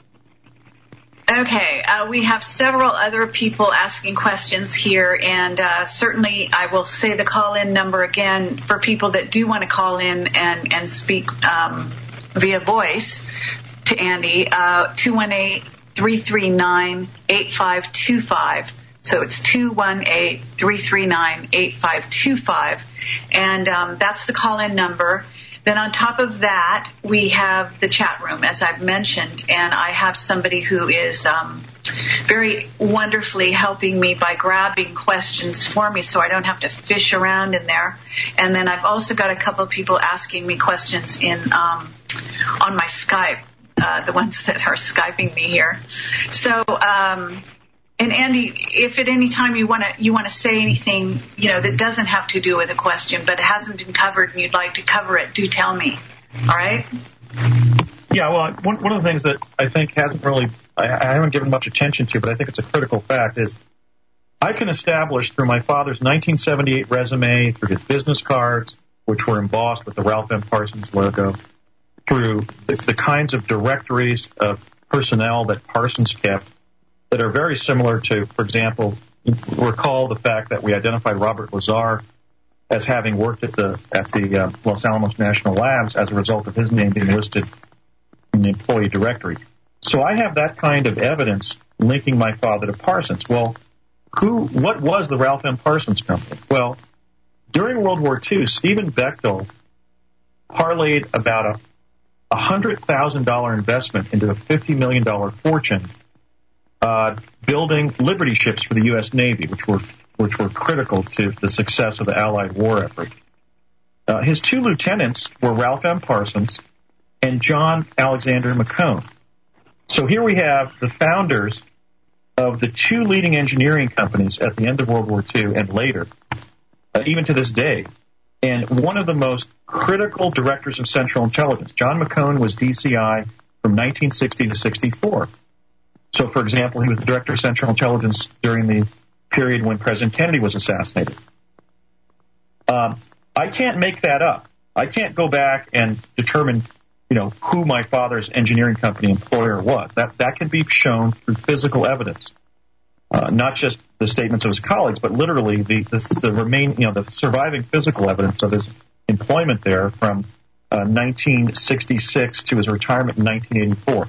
Speaker 2: Okay, uh, we have several other people asking questions here, and uh, certainly I will say the call-in number again for people that do want to call in and, and speak um, via voice to Andy, uh, two one eight, three three nine, eight five two five. So it's two one eight, three three nine, eight five two five, and um, that's the call-in number. Then on top of that, we have the chat room, as I've mentioned, and I have somebody who is um, very wonderfully helping me by grabbing questions for me so I don't have to fish around in there. And then I've also got a couple of people asking me questions in um, on my Skype, uh, the ones that are Skyping me here. So... Um, And Andy, if at any time you want to you want to say anything, you know, that doesn't have to do with a question, but it hasn't been covered and you'd like to cover it, do tell me. All right?
Speaker 3: Yeah, well, one, one of the things that I think hasn't really, I, I haven't given much attention to, but I think it's a critical fact, is I can establish through my father's nineteen seventy-eight resume, through his business cards, which were embossed with the Ralph M. Parsons logo, through the, the kinds of directories of personnel that Parsons kept, that are very similar to, for example, recall the fact that we identified Robert Lazar as having worked at the at the uh, Los Alamos National Labs as a result of his name being listed in the employee directory. So I have that kind of evidence linking my father to Parsons. Well, who? What was the Ralph M. Parsons Company? Well, during World War Two, Stephen Bechtel parlayed about a one hundred thousand dollars investment into a fifty million dollars fortune Uh, building Liberty ships for the U S Navy, which were which were critical to the success of the Allied war effort. Uh, his two lieutenants were Ralph M. Parsons and John Alexander McCone. So here we have the founders of the two leading engineering companies at the end of World War Two and later, uh, even to this day, and one of the most critical directors of Central Intelligence. John McCone was D C I from nineteen sixty to sixty-four. So, for example, he was the director of Central Intelligence during the period when President Kennedy was assassinated. Um, I can't make that up. I can't go back and determine, you know, who my father's engineering company employer was. That that can be shown through physical evidence, uh, not just the statements of his colleagues, but literally the the, the remain, you know, the surviving physical evidence of his employment there from uh, nineteen sixty-six to his retirement in nineteen eighty-four.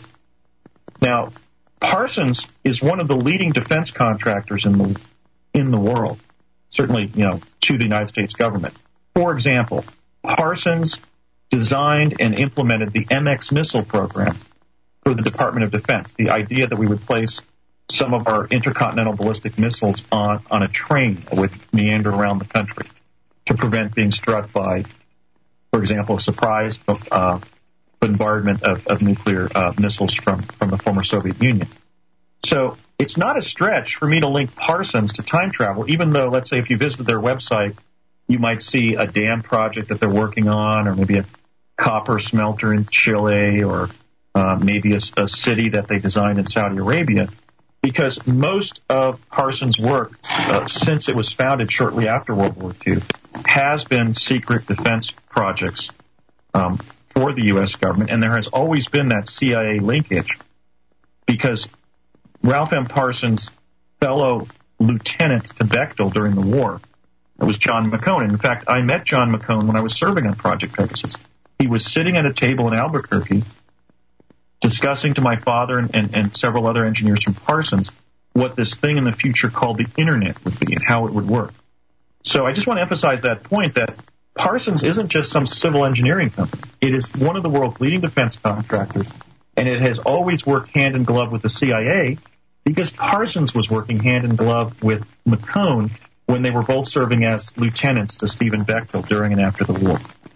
Speaker 3: Now, Parsons is one of the leading defense contractors in the in the world, certainly, you know, to the United States government. For example, Parsons designed and implemented the M X missile program for the Department of Defense, the idea that we would place some of our intercontinental ballistic missiles on, on a train that would meander around the country to prevent being struck by, for example, a surprise uh, bombardment of, of nuclear uh, missiles from, from the former Soviet Union. So it's not a stretch for me to link Parsons to time travel, even though, let's say, if you visited their website, you might see a dam project that they're working on, or maybe a copper smelter in Chile, or uh, maybe a, a city that they designed in Saudi Arabia, because most of Parsons' work, uh, since it was founded shortly after World War Two, has been secret defense projects um, for the U S government, and there has always been that C I A linkage, because Ralph M. Parsons' fellow lieutenant to Bechtel during the war, it was John McCone. And in fact, I met John McCone when I was serving on Project Pegasus. He was sitting at a table in Albuquerque discussing to my father and, and, and several other engineers from Parsons what this thing in the future called the Internet would be and how it would work. So I just want to emphasize that point, that Parsons isn't just some civil engineering company. It is one of the world's leading defense contractors, and it has always worked hand in glove with the C I A, because Parsons was working hand in glove with McCone when they were both serving as lieutenants to Stephen Bechtel during and after the war.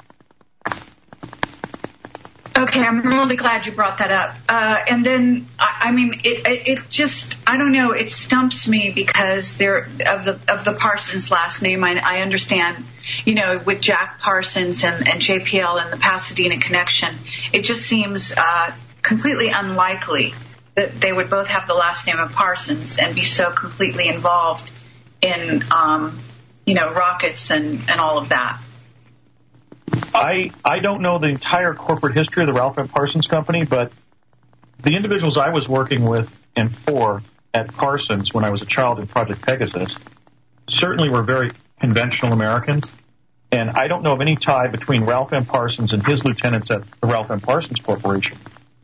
Speaker 2: Okay, I'm really glad you brought that up. Uh, and then, I, I mean, it, it it just, I don't know, it stumps me because there of the of the Parsons last name. I, I understand, you know, with Jack Parsons and, and J P L and the Pasadena connection, it just seems uh, completely unlikely that they would both have the last name of Parsons and be so completely involved in, um, you know, rockets and, and all of that.
Speaker 3: I I don't know the entire corporate history of the Ralph M. Parsons Company, but the individuals I was working with and for at Parsons when I was a child in Project Pegasus certainly were very conventional Americans, and I don't know of any tie between Ralph M. Parsons and his lieutenants at the Ralph M. Parsons Corporation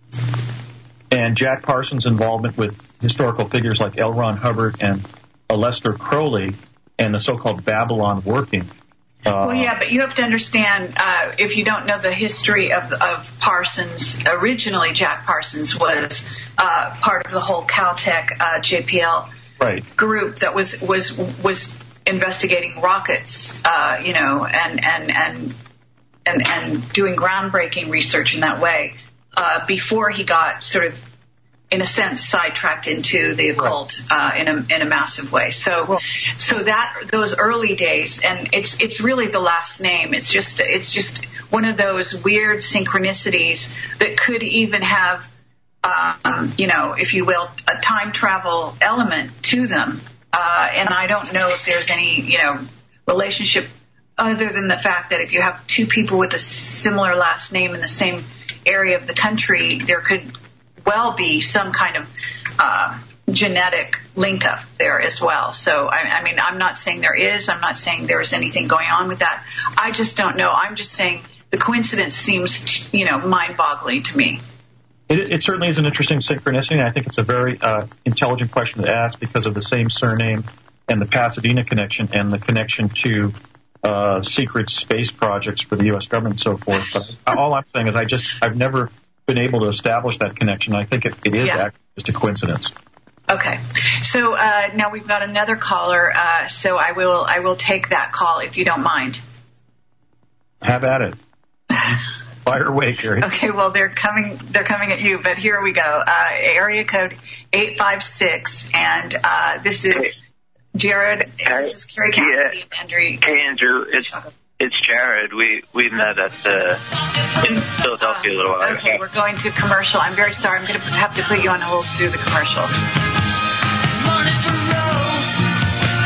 Speaker 3: and Jack Parsons' involvement with historical figures like L. Ron Hubbard and Lester Crowley and the so-called Babylon working. Uh,
Speaker 2: well, yeah, but you have to understand, uh, if you don't know the history of of Parsons, originally Jack Parsons was uh, part of the whole Caltech uh, J P L
Speaker 3: right.
Speaker 2: group that was was was investigating rockets, uh, you know, and and and and and doing groundbreaking research in that way uh, before he got sort of, in a sense, sidetracked into the occult uh, in a in a massive way. So, so that those early days, and it's it's really the last name. It's just it's just one of those weird synchronicities that could even have, um, you know, if you will, a time travel element to them. Uh, and I don't know if there's any, you know, relationship other than the fact that if you have two people with a similar last name in the same area of the country, there could well be some kind of uh, genetic link up there as well. So, I, I mean, I'm not saying there is. I'm not saying there's anything going on with that. I just don't know. I'm just saying the coincidence seems, you know, mind-boggling to me.
Speaker 3: It, it certainly is an interesting synchronicity. I think it's a very uh, intelligent question to ask because of the same surname and the Pasadena connection and the connection to uh, secret space projects for the U S government and so forth. But all I'm saying is I just, I've never been able to establish that connection. I think it, it is yeah. actually just a coincidence.
Speaker 2: Okay, so uh, now we've got another caller. Uh, so I will I will take that call if you don't mind.
Speaker 3: Have at it. Fire away, Carrie.
Speaker 2: Okay, well they're coming they're coming at you, but here we go. Uh, area code eight five six, and uh, this is Jared.
Speaker 19: Hey,
Speaker 2: this is Carrie Cassidy
Speaker 19: yeah.
Speaker 2: and Andrew.
Speaker 19: Hey, Andrew. It's It's Jared. We we met at uh, in Philadelphia a little while ago.
Speaker 2: Okay, we're going to commercial. I'm very sorry. I'm going to have to put you on hold through the commercial.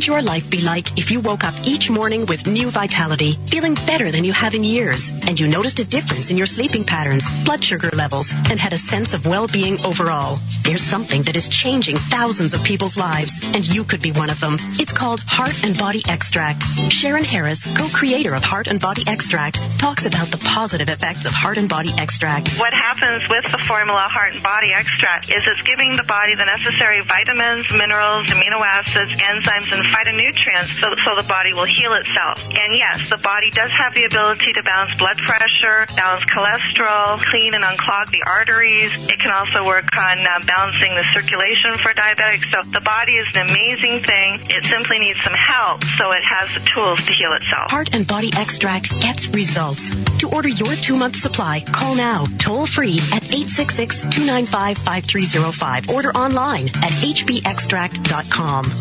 Speaker 20: your life be like if you woke up each morning with new vitality, feeling better than you have in years, and you noticed a difference in your sleeping patterns, blood sugar levels, and had a sense of well-being overall? There's something that is changing thousands of people's lives, and you could be one of them. It's called Heart and Body Extract. Sharon Harris, co-creator of Heart and Body Extract, talks about the positive effects of Heart and Body Extract.
Speaker 21: What happens with the formula Heart and Body Extract is it's giving the body the necessary vitamins, minerals, amino acids, enzymes, and phytonutrients so, so the body will heal itself. And yes, the body does have the ability to balance blood pressure, balance cholesterol, clean and unclog the arteries. It can also work on uh, balancing the circulation for diabetics. So the body is an amazing thing. It simply needs some help so it has the tools to heal itself.
Speaker 20: Heart and Body Extract gets results. To order your two-month supply, call now, toll-free at eight six six, two nine five, five three zero five. Order online at h b extract dot com.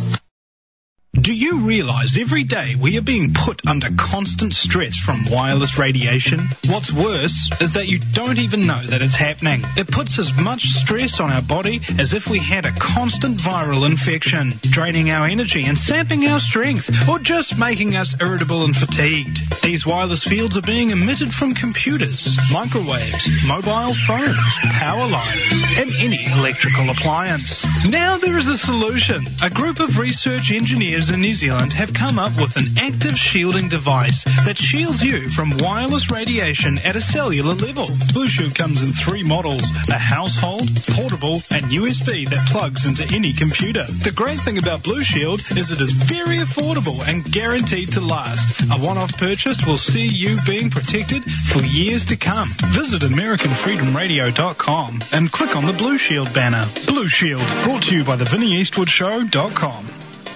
Speaker 5: Do you realize every day we are being put under constant stress from wireless radiation? What's worse is that you don't even know that it's happening. It puts as much stress on our body as if we had a constant viral infection, draining our energy and sapping our strength, or just making us irritable and fatigued. These wireless fields are being emitted from computers, microwaves, mobile phones, power lines, and any electrical appliance. Now there is a solution. A group of research engineers in New Zealand have come up with an active shielding device that shields you from wireless radiation at a cellular level. Blue Shield comes in three models, a household, portable, and U S B that plugs into any computer. The great thing about Blue Shield is it is very affordable and guaranteed to last. A one-off purchase will see you being protected for years to come. Visit American Freedom Radio dot com and click on the Blue Shield banner. Blue Shield, brought to you by the Vinnie Eastwood Show dot com.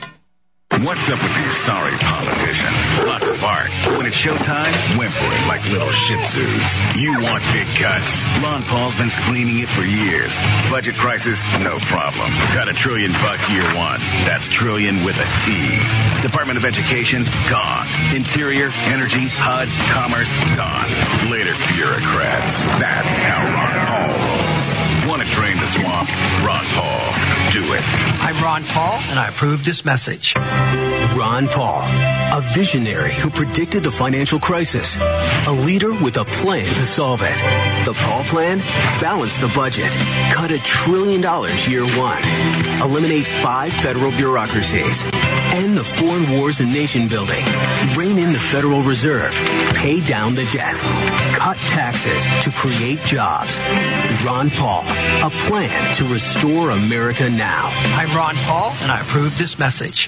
Speaker 8: What's up with these sorry politicians? Lots of art. When it's showtime, whimpering like little shih tzus. You want big cuts. Ron Paul's been screaming it for years. Budget crisis? No problem. Got a trillion bucks year one. That's trillion with a T. Department of Education? Gone. Interior, Energy, H U D, Commerce? Gone. Later, bureaucrats. That's how Ron Paul rolls. Want to drain the swamp? Ron Paul. Do it.
Speaker 7: I'm Ron Paul, and I approve this message.
Speaker 22: Ron Paul, a visionary who predicted the financial crisis, a leader with a plan to solve it. The Paul plan? Balance the budget. Cut a trillion dollars year one. Eliminate five federal bureaucracies. End the foreign wars and nation building. Rein in the Federal Reserve. Pay down the debt. Cut taxes to create jobs. Ron Paul, a plan to restore America now.
Speaker 7: I'm Ron Paul, and I approve this message.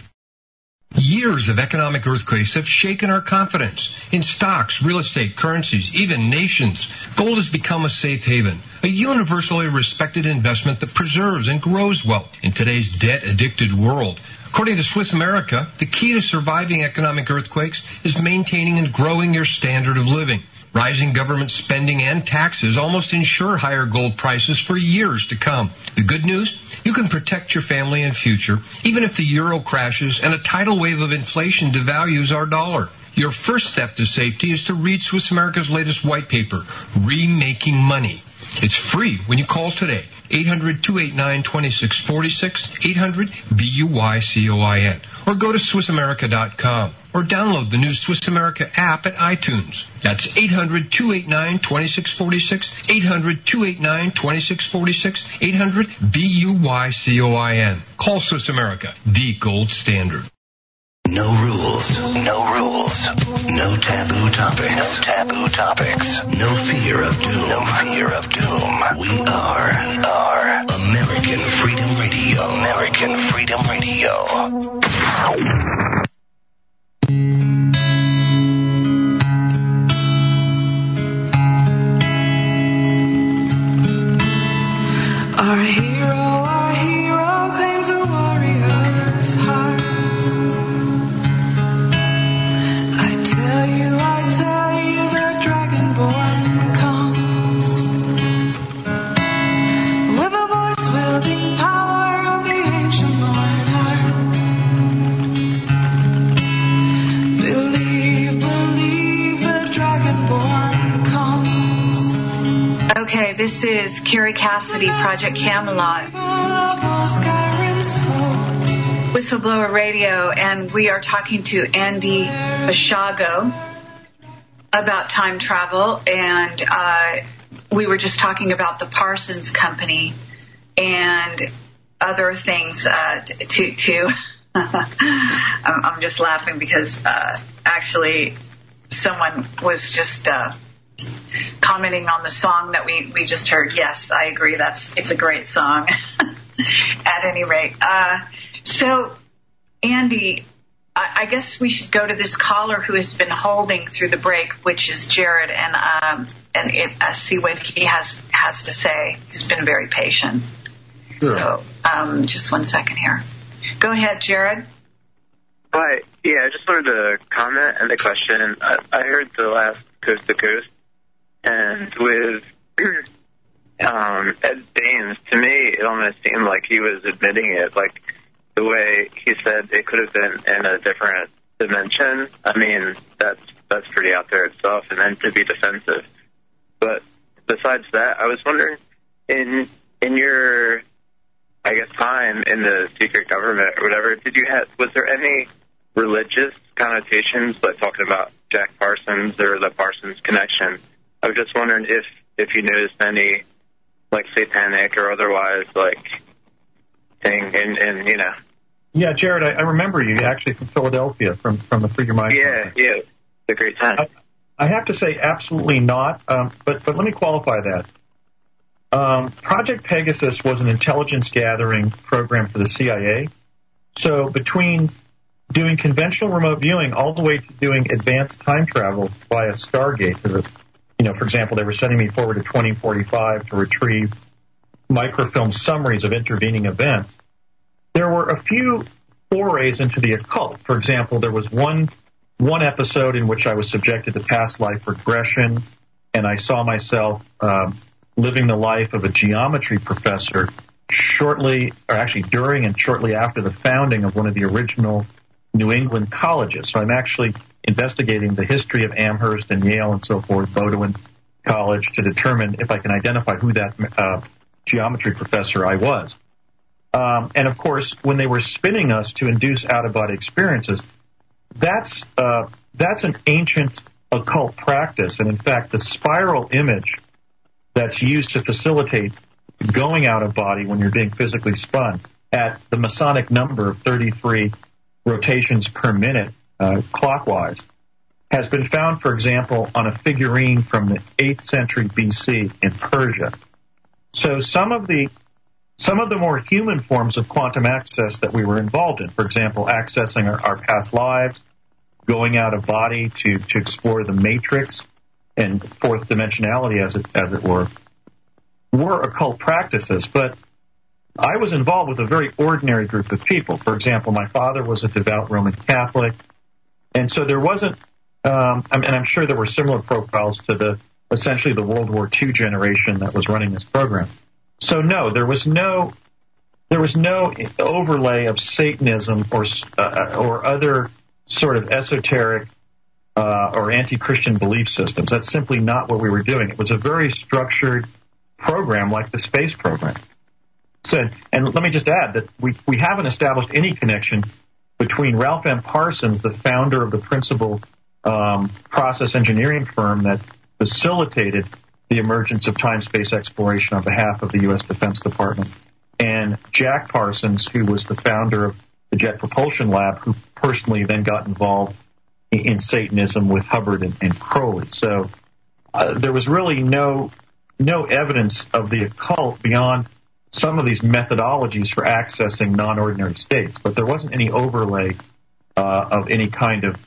Speaker 9: Years of economic earthquakes have shaken our confidence in stocks, real estate, currencies, even nations. Gold has become a safe haven, a universally respected investment that preserves and grows wealth in today's debt-addicted world. According to Swiss America, the key to surviving economic earthquakes is maintaining and growing your standard of living. Rising government spending and taxes almost ensure higher gold prices for years to come. The good news? You can protect your family and future, even if the euro crashes and a tidal wave of inflation devalues our dollar. Your first step to safety is to read Swiss America's latest white paper, Remaking Money. It's free when you call today, eight hundred, two eight nine, two six four six, eight hundred, B U Y C O I N, or go to Swiss America dot com, or download the new Swiss America app at iTunes. That's eight hundred, two eight nine, two six four six, eight hundred, two eight nine, two six four six, eight hundred, B U Y C O I N. Call Swiss America, the gold standard.
Speaker 10: No rules, no rules, no taboo topics, no taboo topics, no fear of doom, no fear of doom. We are, we are American Freedom Radio, American Freedom Radio.
Speaker 1: Our hero, our hero claims a warrior's heart. You, I tell you, the Dragonborn comes with a voice wielding power of the ancient Lord Heart. Believe, believe, the Dragonborn comes.
Speaker 2: Okay, this is Carrie Cassidy, Project Camelot. Whistleblower Radio, and we are talking to Andy Basiago about time travel, and uh, we were just talking about the Parsons Company and other things uh, to... to I'm, I'm just laughing because uh, actually someone was just uh, commenting on the song that we, we just heard. Yes, I agree. That's it's a great song. At any rate, uh, so Andy, I, I guess we should go to this caller who has been holding through the break, which is Jared, and um, and it, uh, see what he has has to say. He's been very patient.
Speaker 3: Sure.
Speaker 2: So um, just one second here. Go ahead, Jared.
Speaker 4: Hi. Yeah, I just wanted to comment on the question. I, I heard the last Coast to Coast, and with um, Ed Baines, to me, it almost seemed like he was admitting it, like the way he said it could have been in a different dimension. I mean, that's that's pretty out there itself, and then to be defensive. But besides that, I was wondering, in in your, I guess, time in the secret government or whatever, did you have, was there any religious connotations, like talking about Jack Parsons or the Parsons connection? I was just wondering if, if you noticed any, like, satanic or otherwise, like, thing in, in you know.
Speaker 3: Yeah, Jared, I, I remember you actually from Philadelphia, from, from the Free Your Mind
Speaker 4: Yeah,
Speaker 3: conference.
Speaker 4: yeah, it's a great time.
Speaker 3: I, I have to say absolutely not, um, but, but let me qualify that. Um, Project Pegasus was an intelligence gathering program for the C I A. So between doing conventional remote viewing all the way to doing advanced time travel via Stargate, to the, you know, for example, they were sending me forward to twenty forty-five to retrieve microfilm summaries of intervening events. There were a few forays into the occult. For example, there was one one episode in which I was subjected to past life regression, and I saw myself um, living the life of a geometry professor shortly, or actually during and shortly after the founding of one of the original New England colleges. So I'm actually investigating the history of Amherst and Yale and so forth, Bowdoin College, to determine if I can identify who that uh, geometry professor I was. Um, and, of course, when they were spinning us to induce out-of-body experiences, that's uh, that's an ancient occult practice. And, in fact, the spiral image that's used to facilitate going out of body when you're being physically spun at the Masonic number of thirty-three rotations per minute uh, clockwise has been found, for example, on a figurine from the eighth century B C in Persia. So some of the some of the more human forms of quantum access that we were involved in, for example, accessing our, our past lives, going out of body to, to explore the matrix and fourth dimensionality, as it as it were, were occult practices. But I was involved with a very ordinary group of people. For example, my father was a devout Roman Catholic, and so there wasn't, um, and I'm sure there were similar profiles to the essentially the World War Two generation that was running this program. So no, there was no there was no overlay of Satanism or uh, or other sort of esoteric uh, or anti-Christian belief systems. That's simply not what we were doing. It was a very structured program like the space program. So, and let me just add that we, we haven't established any connection between Ralph M. Parsons, the founder of the principal um, process engineering firm that facilitated the emergence of time-space exploration on behalf of the U S Defense Department, and Jack Parsons, who was the founder of the Jet Propulsion Lab, who personally then got involved in, in Satanism with Hubbard and, and Crowley. So uh, there was really no no evidence of the occult beyond some of these methodologies for accessing non-ordinary states, but there wasn't any overlay uh, of any kind of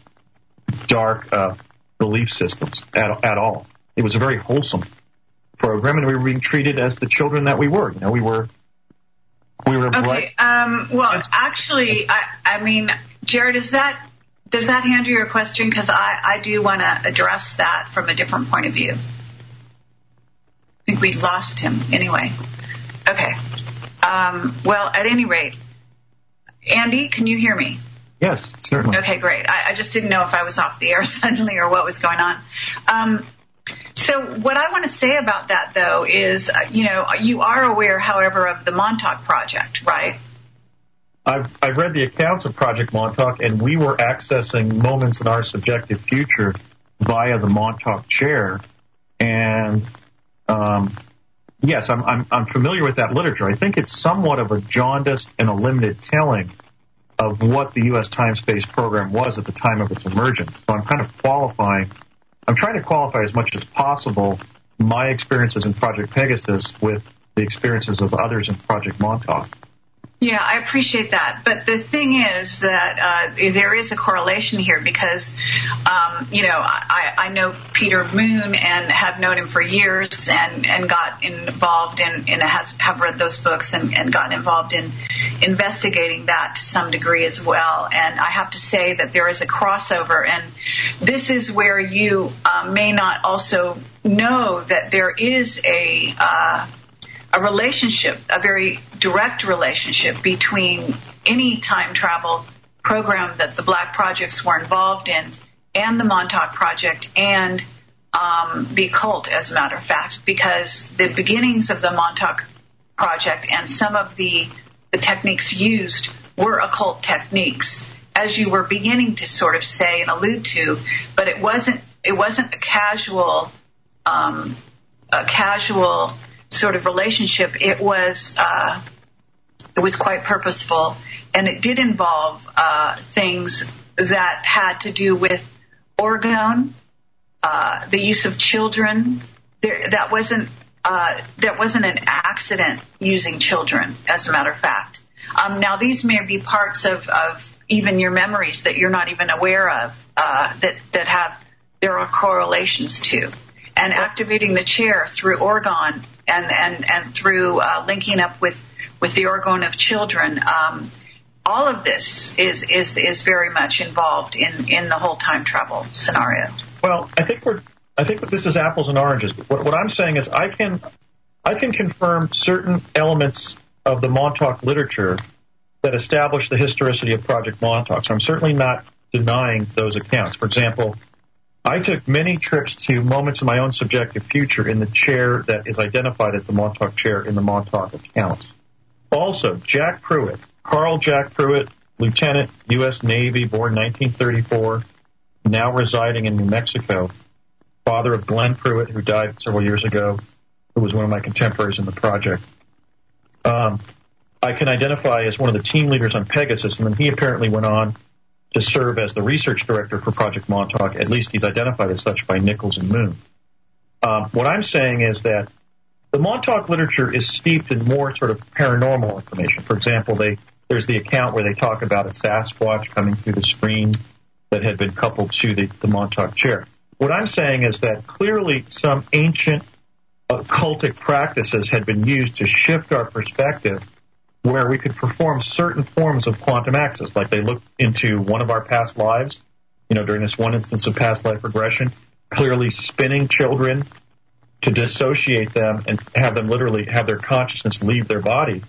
Speaker 3: dark uh, belief systems at, at all. It was a very wholesome program, and we were being treated as the children that we were. You know, we were we were
Speaker 2: okay.
Speaker 3: bright.
Speaker 2: Um, well, actually, I, I mean, Jared, is that does that handle your question? Because I, I do want to address that from a different point of view. I think we lost him anyway. Okay. Um, well, at any rate, Andy, can you hear me?
Speaker 3: Yes, certainly.
Speaker 2: Okay, great. I, I just didn't know if I was off the air suddenly or what was going on. Um, so what I want to say about that, though, is, uh, you know, you are aware, however, of the Montauk Project, right?
Speaker 3: I've, I've read the accounts of Project Montauk, and we were accessing moments in our subjective future via the Montauk chair. And um, yes, I'm, I'm, I'm familiar with that literature. I think it's somewhat of a jaundiced and a limited telling of what the U S time-space program was at the time of its emergence. So I'm kind of qualifying, I'm trying to qualify as much as possible my experiences in Project Pegasus with the experiences of others in Project Montauk.
Speaker 2: Yeah, I appreciate that. But the thing is that uh, there is a correlation here because, um, you know, I, I know Peter Moon and have known him for years and, and got involved in, in has, have read those books and, and gotten involved in investigating that to some degree as well. And I have to say that there is a crossover. And this is where you uh, may not also know that there is a... Uh, a relationship, a very direct relationship between any time travel program that the Black Projects were involved in and the Montauk Project and um, the occult, as a matter of fact, because the beginnings of the Montauk Project and some of the, the techniques used were occult techniques, as you were beginning to sort of say and allude to, but it wasn't it wasn't a casual um, a casual sort of relationship. It was uh, it was quite purposeful, and it did involve uh, things that had to do with orgone, uh, the use of children. There, that wasn't uh, that wasn't an accident using children, as a matter of fact. Um, now, these may be parts of, of even your memories that you're not even aware of uh, that that have there are correlations to, and activating the chair through orgone. And, and, and through uh, linking up with, with the orgone of children, um, all of this is, is, is very much involved in, in the whole time travel scenario.
Speaker 3: Well, I think we're I think that this is apples and oranges. What, what I'm saying is I can I can confirm certain elements of the Montauk literature that establish the historicity of Project Montauk. So I'm certainly not denying those accounts. For example, I took many trips to moments in my own subjective future in the chair that is identified as the Montauk chair in the Montauk accounts. Also, Jack Pruitt, Carl Jack Pruitt, Lieutenant, U S Navy, born nineteen thirty-four, now residing in New Mexico, father of Glenn Pruitt, who died several years ago, who was one of my contemporaries in the project. Um, I can identify as one of the team leaders on Pegasus, and then he apparently went on to serve as the research director for Project Montauk. At least he's identified as such by Nichols and Moon. Um, what I'm saying is that the Montauk literature is steeped in more sort of paranormal information. For example, they, there's the account where they talk about a Sasquatch coming through the screen that had been coupled to the, the Montauk chair. What I'm saying is that clearly some ancient occultic practices had been used to shift our perspective where we could perform certain forms of quantum access, like they looked into one of our past lives, you know, during this one instance of past life regression, clearly spinning children to dissociate them and have them literally have their consciousness leave their body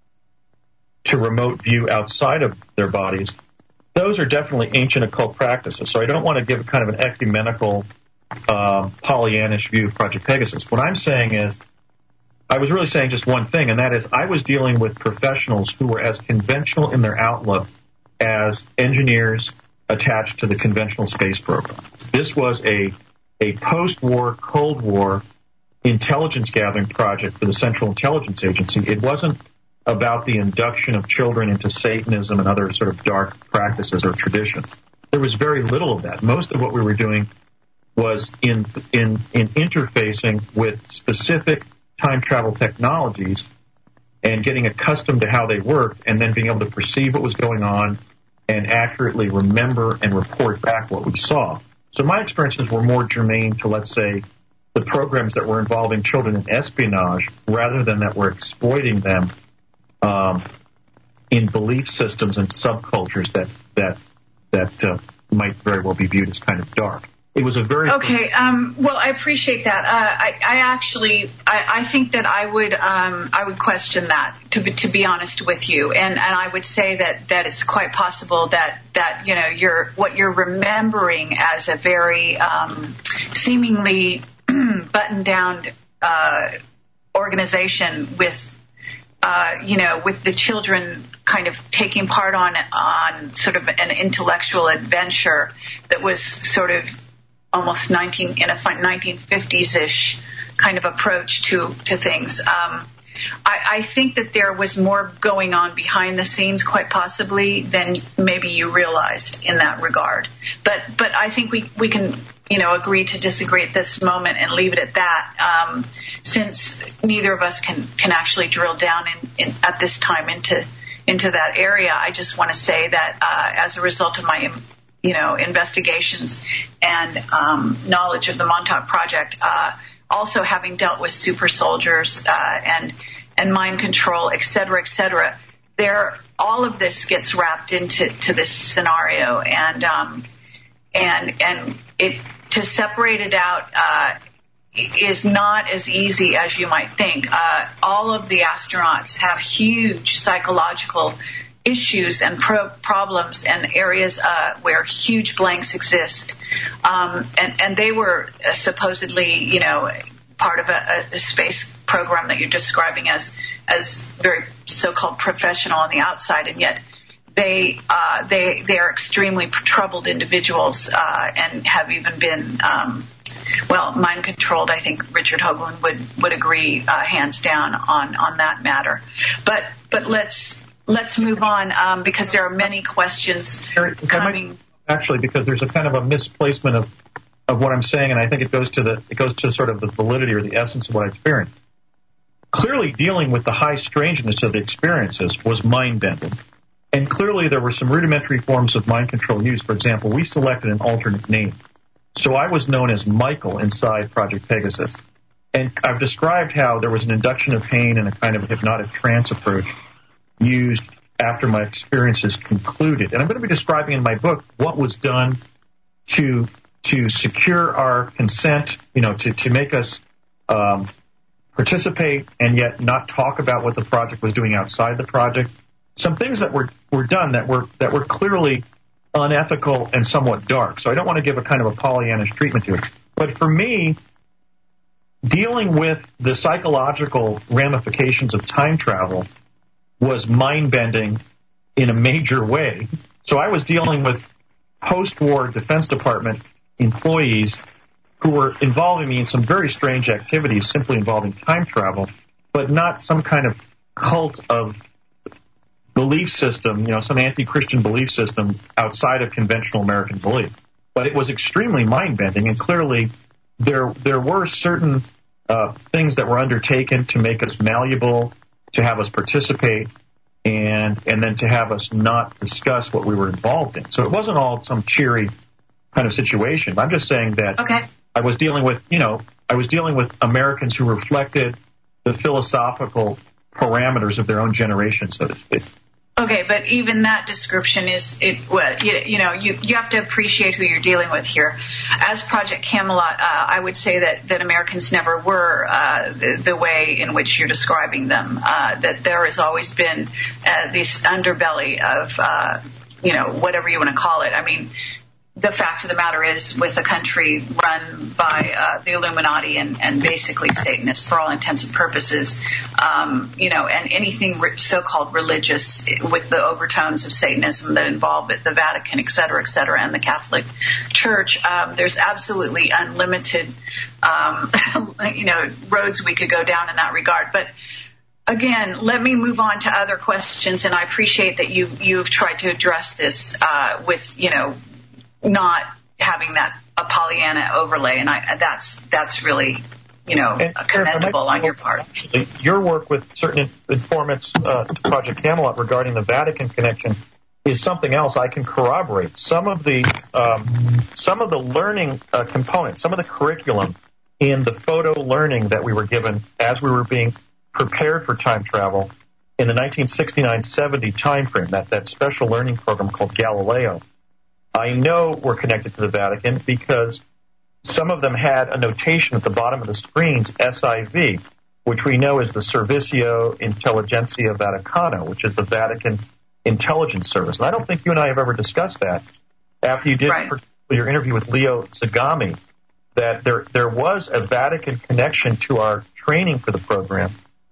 Speaker 3: to remote view outside of their bodies. Those are definitely ancient occult practices. So I don't want to give kind of an ecumenical, um, Pollyannish view of Project Pegasus. What I'm saying is, I was really saying just one thing, and that is I was dealing with professionals who were as conventional in their outlook as engineers attached to the conventional space program. This was a, a post-war, Cold War intelligence gathering project for the Central Intelligence Agency. It wasn't about the induction of children into Satanism and other sort of dark practices or traditions. There was very little of that. Most of what we were doing was in in, in interfacing with specific time travel technologies and getting accustomed to how they worked and then being able to perceive what was going on and accurately remember and report back what we saw. So my experiences were more germane to, let's say, the programs that were involving children in espionage rather than that were exploiting them um, in belief systems and subcultures that that that uh, might very well be viewed as kind of dark. It was a very
Speaker 2: okay. Um, well, I appreciate that. Uh, I, I actually, I, I think that I would, um, I would question that. To be, to be honest with you, and and I would say that, that it's quite possible that, that you know you're what you're remembering as a very um, seemingly buttoned down uh, organization with uh, you know, with the children kind of taking part on on sort of an intellectual adventure that was sort of almost nineteen in a nineteen fifties-ish kind of approach to to things. Um, I, I think that there was more going on behind the scenes, quite possibly, than maybe you realized in that regard. But but I think we we can, you know, agree to disagree at this moment and leave it at that, um, since neither of us can, can actually drill down in, in, at this time into into that area. I just want to say that uh, as a result of my, you know, investigations and um, knowledge of the Montauk Project, uh, also having dealt with super soldiers uh, and and mind control, et cetera, et cetera, there all of this gets wrapped into to this scenario, and um, and and it to separate it out uh, is not as easy as you might think. Uh, all of the astronauts have huge psychological issues and pro- problems and areas uh, where huge blanks exist. Um, and, and they were uh, supposedly, you know, part of a, a space program that you're describing as as very so-called professional on the outside, and yet they uh, they they are extremely troubled individuals uh, and have even been um, well mind controlled. I think Richard Hoagland would would agree uh, hands down on on that matter. But but let's. Let's move on um, because there are many questions coming.
Speaker 3: Actually, because there's a kind of a misplacement of, of what I'm saying, and I think it goes to the it goes to sort of the validity or the essence of what I experienced. Clearly, dealing with the high strangeness of the experiences was mind-bending, and clearly there were some rudimentary forms of mind control used. For example, we selected an alternate name, so I was known as Michael inside Project Pegasus, and I've described how there was an induction of pain and a kind of hypnotic trance approach used after my experiences concluded. And I'm going to be describing in my book what was done to to secure our consent, you know, to, to make us um, participate and yet not talk about what the project was doing outside the project. Some things that were, were done that were that were clearly unethical and somewhat dark. So I don't want to give a kind of a Pollyannish treatment to it. But for me, dealing with the psychological ramifications of time travel was mind-bending in a major way. So I was dealing with post-war Defense Department employees who were involving me in some very strange activities simply involving time travel, but not some kind of cult of belief system, you know, some anti-Christian belief system outside of conventional American belief. But it was extremely mind-bending, and clearly there there were certain uh, things that were undertaken to make us malleable, to have us participate, and and then to have us not discuss what we were involved in. So it wasn't all some cheery kind of situation. I'm just saying that
Speaker 2: okay.
Speaker 3: I was dealing with, you know, I was dealing with Americans who reflected the philosophical parameters of their own generation, so to speak.
Speaker 2: Okay, but even that description is, it. Well, you, you know, you, you have to appreciate who you're dealing with here. As Project Camelot, uh, I would say that, that Americans never were uh, the, the way in which you're describing them, uh, that there has always been uh, this underbelly of, uh, you know, whatever you want to call it. I mean, the fact of the matter is, with a country run by uh, the Illuminati and, and basically Satanists for all intents and purposes, um, you know, and anything re- so-called religious with the overtones of Satanism that involve it, the Vatican, et cetera, et cetera, and the Catholic Church, um, there's absolutely unlimited, um, you know, roads we could go down in that regard. But again, let me move on to other questions, and I appreciate that you you've tried to address this uh, with, you know, not having that a Pollyanna overlay, and I, that's that's really, you know, and commendable on your part.
Speaker 3: Actually, your work with certain informants uh, to Project Camelot regarding the Vatican connection is something else I can corroborate. Some of the um, some of the learning uh, components, some of the curriculum in the photo learning that we were given as we were being prepared for time travel in the nineteen sixty-nine seventy time frame, that, that special learning program called Galileo, I know we're connected to the Vatican because some of them had a notation at the bottom of the screens, S I V, which we know is the Servizio Intelligentsia Vaticana, which is the Vatican intelligence service. And I don't think you and I have ever discussed that. After you did right. your interview with Leo Zagami, that there there was a Vatican connection to our training for the program.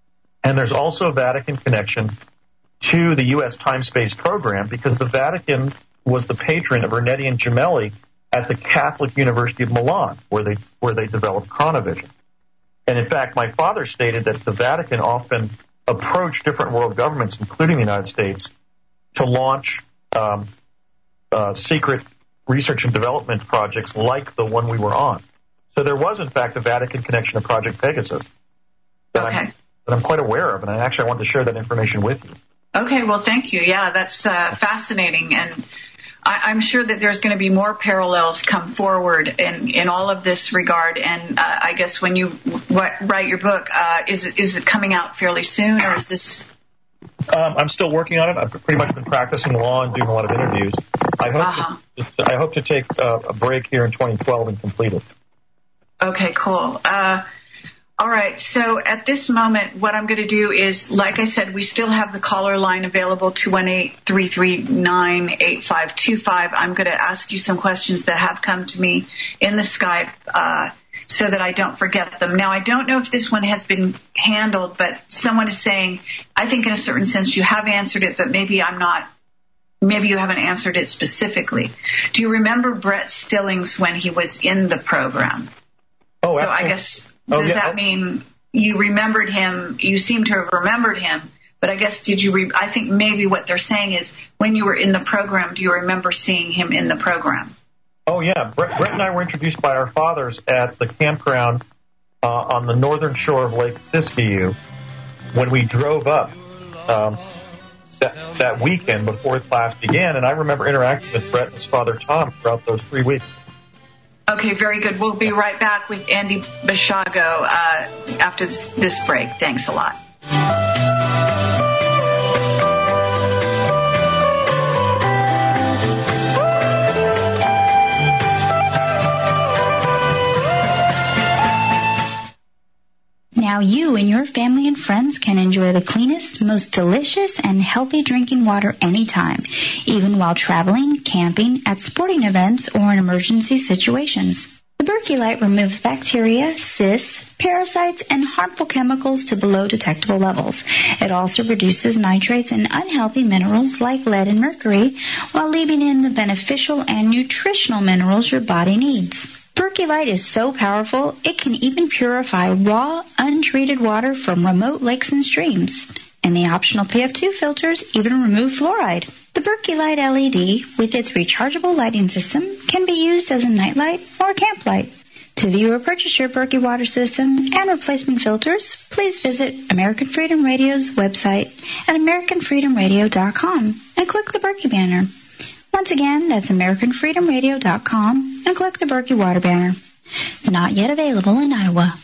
Speaker 3: And there's also a Vatican connection to the U S time-space program because the Vatican was the patron of Ernetti and Gemelli at the Catholic University of Milan, where they where they developed chronovision. And in fact, my father stated that the Vatican often approached different world governments, including the United States, to launch um, uh, secret research and development projects like the one we were on. So there was, in fact, a Vatican connection to Project Pegasus that,
Speaker 2: okay.
Speaker 3: I'm, that I'm quite aware of, and I actually want to share that information with you.
Speaker 2: Okay, well, thank you. Yeah, that's uh, fascinating, and I, I'm sure that there's going to be more parallels come forward in, in all of this regard. And uh, I guess when you w- write your book, uh, is it, is it coming out fairly soon, or is this?
Speaker 3: Um, I'm still working on it. I've pretty much been practicing law and doing a lot of interviews. I hope
Speaker 2: uh-huh.
Speaker 3: to, I hope to take uh, a break here in twenty twelve and complete it.
Speaker 2: Okay, cool. Uh, All right, so at this moment, what I'm going to do is, like I said, we still have the caller line available, two one eight, three three nine, eight five two five. I'm going to ask you some questions that have come to me in the Skype uh, so that I don't forget them. Now, I don't know if this one has been handled, but someone is saying, I think in a certain sense you have answered it, but maybe I'm not, maybe you haven't answered it specifically. Do you remember Brett Stillings when he was in the program?
Speaker 3: Oh,
Speaker 2: so
Speaker 3: absolutely.
Speaker 2: I guess... Does
Speaker 3: oh, yeah.
Speaker 2: that mean you remembered him? You seem to have remembered him, but I guess did you? Re- I think maybe what they're saying is when you were in the program, do you remember seeing him in the program?
Speaker 3: Oh yeah, Brett, Brett and I were introduced by our fathers at the campground uh, on the northern shore of Lake Siskiyou when we drove up um, that, that weekend before class began, and I remember interacting with Brett and his father Tom throughout those three weeks.
Speaker 2: Okay, very good. We'll be right back with Andy Basiago uh, after this, this break. Thanks a lot.
Speaker 6: Now you and your family and friends can enjoy the cleanest, most delicious, and healthy drinking water anytime, even while traveling, camping, at sporting events, or in emergency situations. The Berkey Light removes bacteria, cysts, parasites, and harmful chemicals to below detectable levels. It also reduces nitrates and unhealthy minerals like lead and mercury, while leaving in the beneficial and nutritional minerals your body needs. Berkey Light is so powerful, it can even purify raw, untreated water from remote lakes and streams. And the optional P F two filters even remove fluoride. The Berkey Light L E D, with its rechargeable lighting system, can be used as a nightlight or a camp light. To view or purchase your Berkey water system and replacement filters, please visit American Freedom Radio's website at american freedom radio dot com and click the Berkey banner. Once again, that's american freedom radio dot com and click the Berkey water banner. Not yet available in Iowa.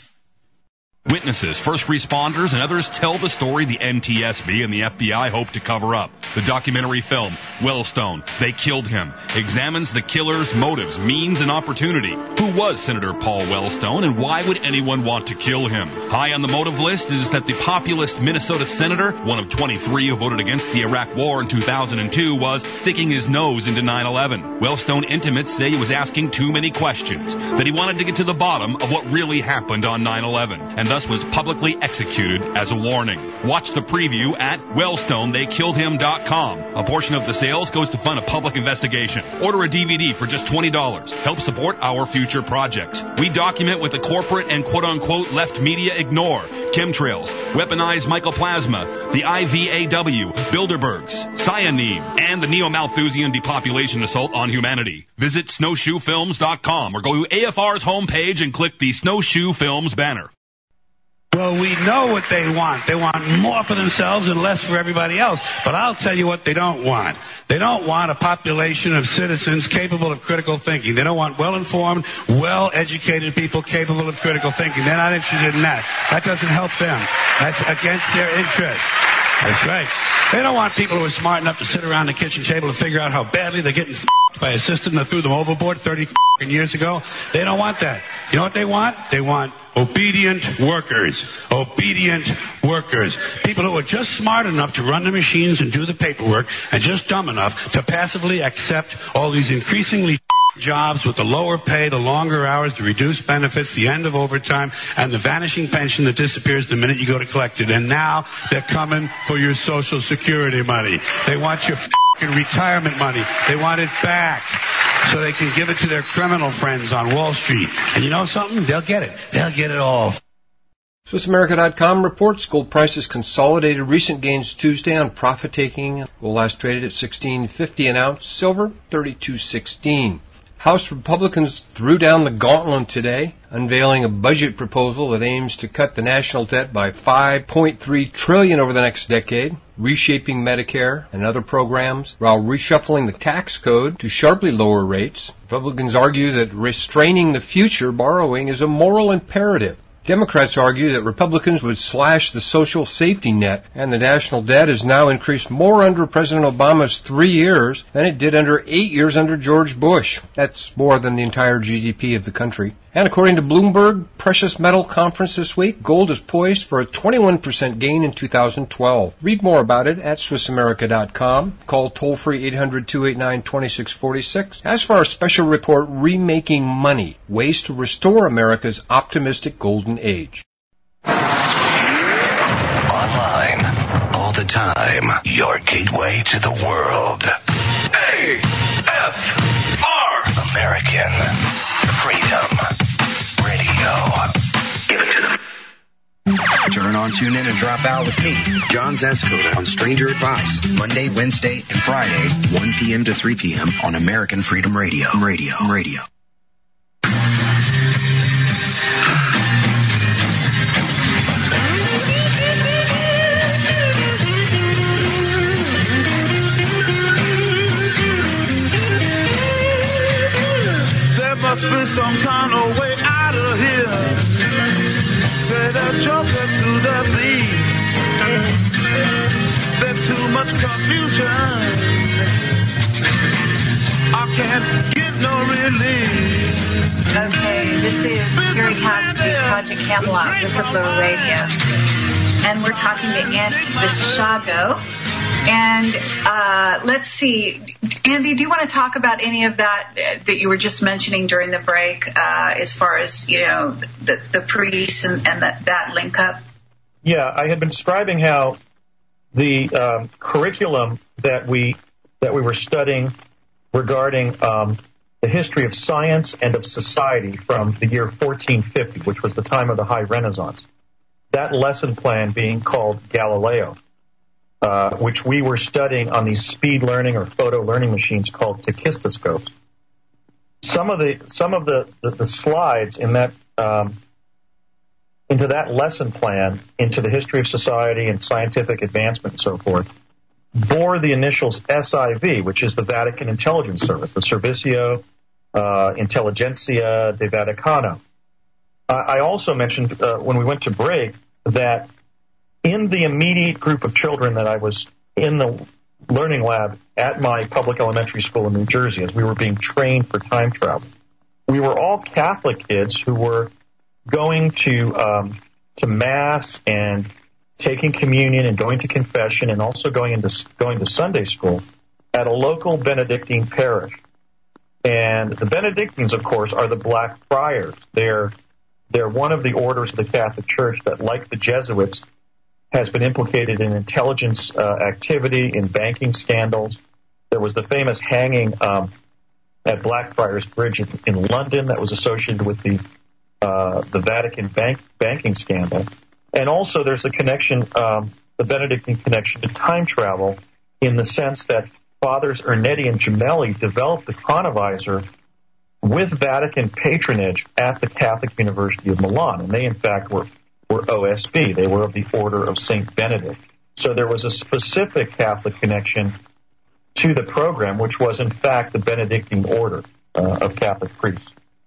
Speaker 11: Witnesses, first responders, and others tell the story the N T S B and the F B I hope to cover up. The documentary film, Wellstone, They Killed Him, examines the killer's motives, means, and opportunity. Who was Senator Paul Wellstone, and why would anyone want to kill him? High on the motive list is that the populist Minnesota senator, one of twenty-three who voted against the Iraq War in two thousand two, was sticking his nose into nine eleven. Wellstone intimates say he was asking too many questions, that he wanted to get to the bottom of what really happened on nine eleven, and thus was publicly executed as a warning. Watch the preview at wellstone they killed him dot com. A portion of the sales goes to fund a public investigation. Order a D V D for just twenty dollars. Help support our future projects. We document what the corporate and quote-unquote left media ignore. Chemtrails, weaponized mycoplasma, the I V A W, Bilderbergs, cyanide, and the Neo-Malthusian depopulation assault on humanity. Visit snowshoe films dot com or go to A F R's homepage and click the Snowshoe Films banner.
Speaker 23: Well, we know what they want. They want more for themselves and less for everybody else. But I'll tell you what they don't want. They don't want a population of citizens capable of critical thinking. They don't want well-informed, well-educated people capable of critical thinking. They're not interested in that. That doesn't help them. That's against their interest. That's right. They don't want people who are smart enough to sit around the kitchen table to figure out how badly they're getting f***ed by a system that threw them overboard thirty years ago. They don't want that. You know what they want? They want obedient workers. Obedient workers. People who are just smart enough to run the machines and do the paperwork and just dumb enough to passively accept all these increasingly jobs with the lower pay, the longer hours, the reduced benefits, the end of overtime, and the vanishing pension that disappears the minute you go to collect it. And now they're coming for your Social Security money. They want your f***ing retirement money. They want it back so they can give it to their criminal friends on Wall Street. And you know something? They'll get it. They'll get it all.
Speaker 9: Swiss America dot com reports gold prices consolidated recent gains Tuesday on profit-taking. Gold last traded at sixteen fifty an ounce. Silver, thirty-two sixteen. House Republicans threw down the gauntlet today, unveiling a budget proposal that aims to cut the national debt by five point three trillion dollars over the next decade, reshaping Medicare and other programs, while reshuffling the tax code to sharply lower rates. Republicans argue that restraining the future borrowing is a moral imperative. Democrats argue that Republicans would slash the social safety net, and the national debt has now increased more under President Obama's three years than it did under eight years under George Bush. That's more than the entire G D P of the country. And according to Bloomberg Precious Metal Conference this week, gold is poised for a twenty-one percent gain in two thousand twelve. Read more about it at Swiss America dot com. Call toll-free eight hundred, two eight nine, two six four six. As for our special report, Remaking Money, Ways to Restore America's Optimistic Golden Age.
Speaker 10: Online, all the time, your gateway to the world. A F R American Freedom Radio. Give it to them.
Speaker 13: Turn on, tune in, and drop out with me, John Zescoda, on Stranger Advice, Monday, Wednesday, and Friday, one p.m. to three p.m. on American Freedom Radio. Radio. Radio.
Speaker 15: Must be some kind of way out of here. Say the joker to the thief. There's too much confusion. I can't get no relief.
Speaker 2: Okay, this is Gary Cassidy, Project Camelot, Whistleblower Radio. And we're talking to Andy Basiago. And uh, let's see, Andy, do you want to talk about any of that uh, that you were just mentioning during the break, uh, as far as, you know, the, the priests and, and that, that link up?
Speaker 3: Yeah, I had been describing how the um, curriculum that we that we were studying regarding um, the history of science and of society from the year fourteen fifty, which was the time of the High Renaissance, that lesson plan being called Galileo, Uh, which we were studying on these speed learning or photo learning machines called tachistoscopes. Some of the some of the, the, the slides in that um, into that lesson plan, into the history of society and scientific advancement and so forth, bore the initials S I V, which is the Vatican Intelligence Service, the Servizio uh, Intelligentsia de Vaticano. Uh, I also mentioned uh, when we went to break that in the immediate group of children that I was in the learning lab at my public elementary school in New Jersey as we were being trained for time travel, we were all Catholic kids who were going to um, to Mass and taking communion and going to confession and also going into going to Sunday school at a local Benedictine parish. And the Benedictines, of course, are the Black Friars. They're they're one of the orders of the Catholic Church that, like the Jesuits, has been implicated in intelligence uh, activity, in banking scandals. There was the famous hanging um, at Blackfriars Bridge in, in London that was associated with the uh, the Vatican bank, banking scandal. And also there's a connection, um, the Benedictine connection to time travel, in the sense that Fathers Ernetti and Gemelli developed the chronovisor with Vatican patronage at the Catholic University of Milan. And they, in fact, were were O S B. They were of the Order of Saint Benedict. So there was a specific Catholic connection to the program, which was, in fact, the Benedictine Order uh, of Catholic priests.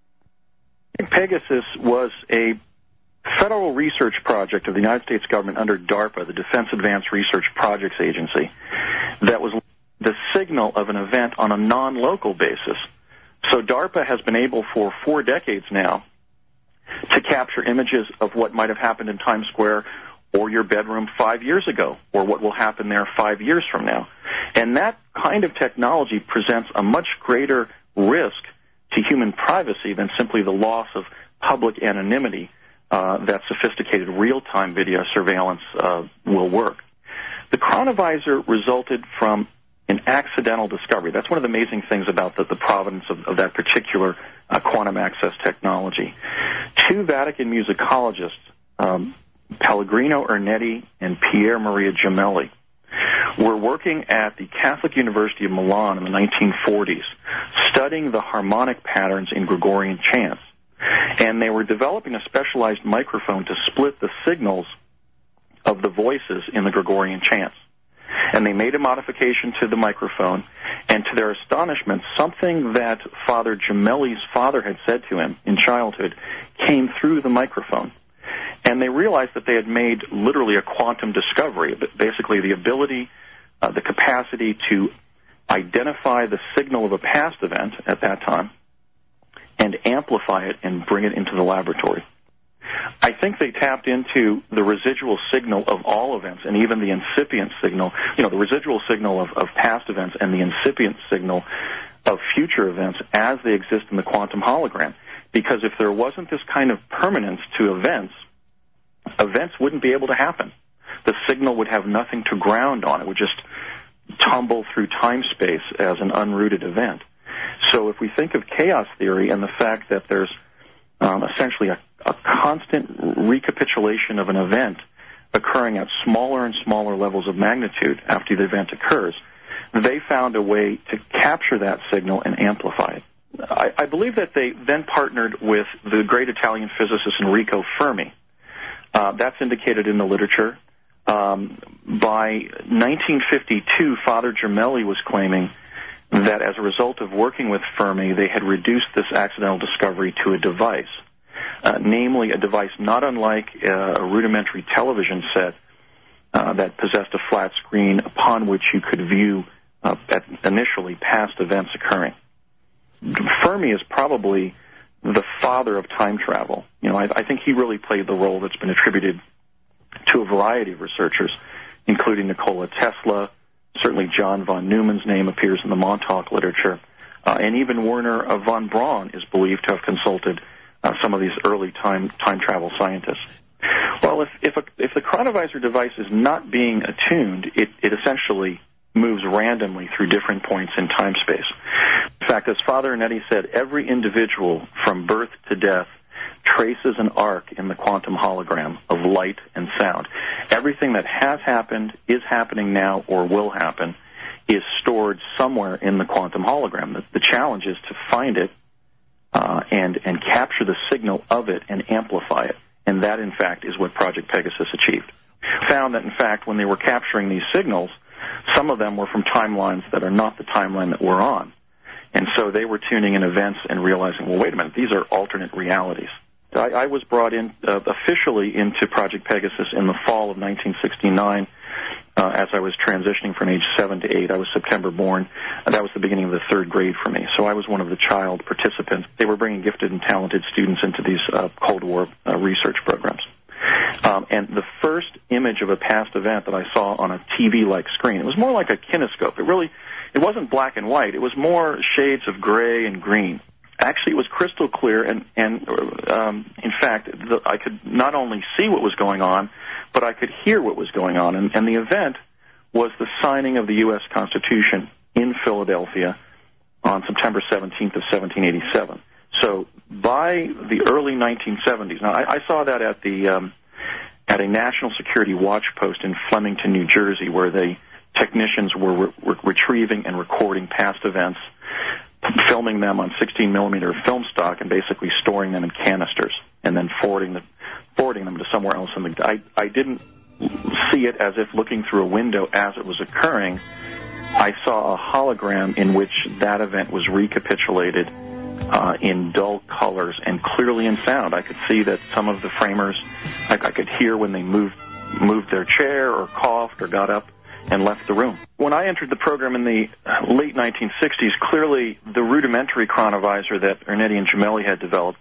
Speaker 16: Pegasus was a federal research project of the United States government under DARPA, the Defense Advanced Research Projects Agency, that was the signal of an event on a non-local basis. So DARPA has been able for four decades now to capture images of what might have happened in Times Square or your bedroom five years ago, or what will happen there five years from now. And that kind of technology presents a much greater risk to human privacy than simply the loss of public anonymity uh, that sophisticated real-time video surveillance uh, will work. The chronovisor resulted from an accidental discovery. That's one of the amazing things about the, the provenance of, of that particular uh, quantum access technology. Two Vatican musicologists, um, Pellegrino Ernetti and Pier Maria Gemelli, were working at the Catholic University of Milan in the nineteen forties, studying the harmonic patterns in Gregorian chants. And they were developing a specialized microphone to split the signals of the voices in the Gregorian chants. And they made a modification to the microphone, and to their astonishment, something that Father Gemelli's father had said to him in childhood came through the microphone. And they realized that they had made literally a quantum discovery, basically the ability, uh, the capacity to identify the signal of a past event at that time and amplify it and bring it into the laboratory. I think they tapped into the residual signal of all events and even the incipient signal, you know, the residual signal of, of past events and the incipient signal of future events as they exist in the quantum hologram. Because if there wasn't this kind of permanence to events, events wouldn't be able to happen. The signal would have nothing to ground on. It would just tumble through time-space as an unrooted event. So if we think of chaos theory and the fact that there's um, essentially a, a constant recapitulation of an event occurring at smaller and smaller levels of magnitude after the event occurs, they found a way to capture that signal and amplify it. I, I believe that they then partnered with the great Italian physicist Enrico Fermi. Uh, that's indicated in the literature. Um, by nineteen fifty-two, Father Gemelli was claiming that as a result of working with Fermi, they had reduced this accidental discovery to a device, uh, namely a device not unlike uh, a rudimentary television set uh, that possessed a flat screen upon which you could view uh, at initially past events occurring. Fermi is probably the father of time travel. You know, I, I think he really played the role that's been attributed to a variety of researchers, including Nikola Tesla. Certainly John von Neumann's name appears in the Montauk literature. Uh, and even Werner uh, von Braun is believed to have consulted uh, some of these early time time travel scientists. Well, if if, a, if the chronovisor device is not being attuned, it, it essentially moves randomly through different points in time-space. In fact, as Father Ernetti said, every individual from birth to death traces an arc in the quantum hologram of light and sound. Everything that has happened, is happening now, or will happen is stored somewhere in the quantum hologram. The, the challenge is to find it uh, and, and capture the signal of it and amplify it. And that, in fact, is what Project Pegasus achieved. Found that, in fact, when they were capturing these signals, some of them were from timelines that are not the timeline that we're on. And so they were tuning in events and realizing, well, wait a minute, these are alternate realities. I, I was brought in uh, officially into Project Pegasus in the fall of nineteen sixty-nine uh, as I was transitioning from age seven to eight. I was September born. And that was the beginning of the third grade for me. So I was one of the child participants. They were bringing gifted and talented students into these uh, Cold War uh, research programs. Um, and the first image of a past event that I saw on a T V-like screen, it was more like a kinescope. It really, it wasn't black and white. It was more shades of gray and green. Actually, it was crystal clear, and, and um, in fact, the, I could not only see what was going on, but I could hear what was going on. And, and the event was the signing of the U S Constitution in Philadelphia on September seventeenth of seventeen eighty-seven. So by the early nineteen seventies, now I, I saw that at the um, at a national security watch post in Flemington, New Jersey, where the technicians were re- re- retrieving and recording past events, filming them on sixteen millimeter film stock, and basically storing them in canisters, and then forwarding the, forwarding them to somewhere else. In the, I, I didn't see it as if looking through a window as it was occurring. I saw a hologram in which that event was recapitulated uh, in dull colors and clearly in sound. I could see that some of the framers, I, I could hear when they moved moved their chair or coughed or got up and left the room. When I entered the program in the late nineteen sixties, clearly the rudimentary chronovisor that Ernetti and Gemelli had developed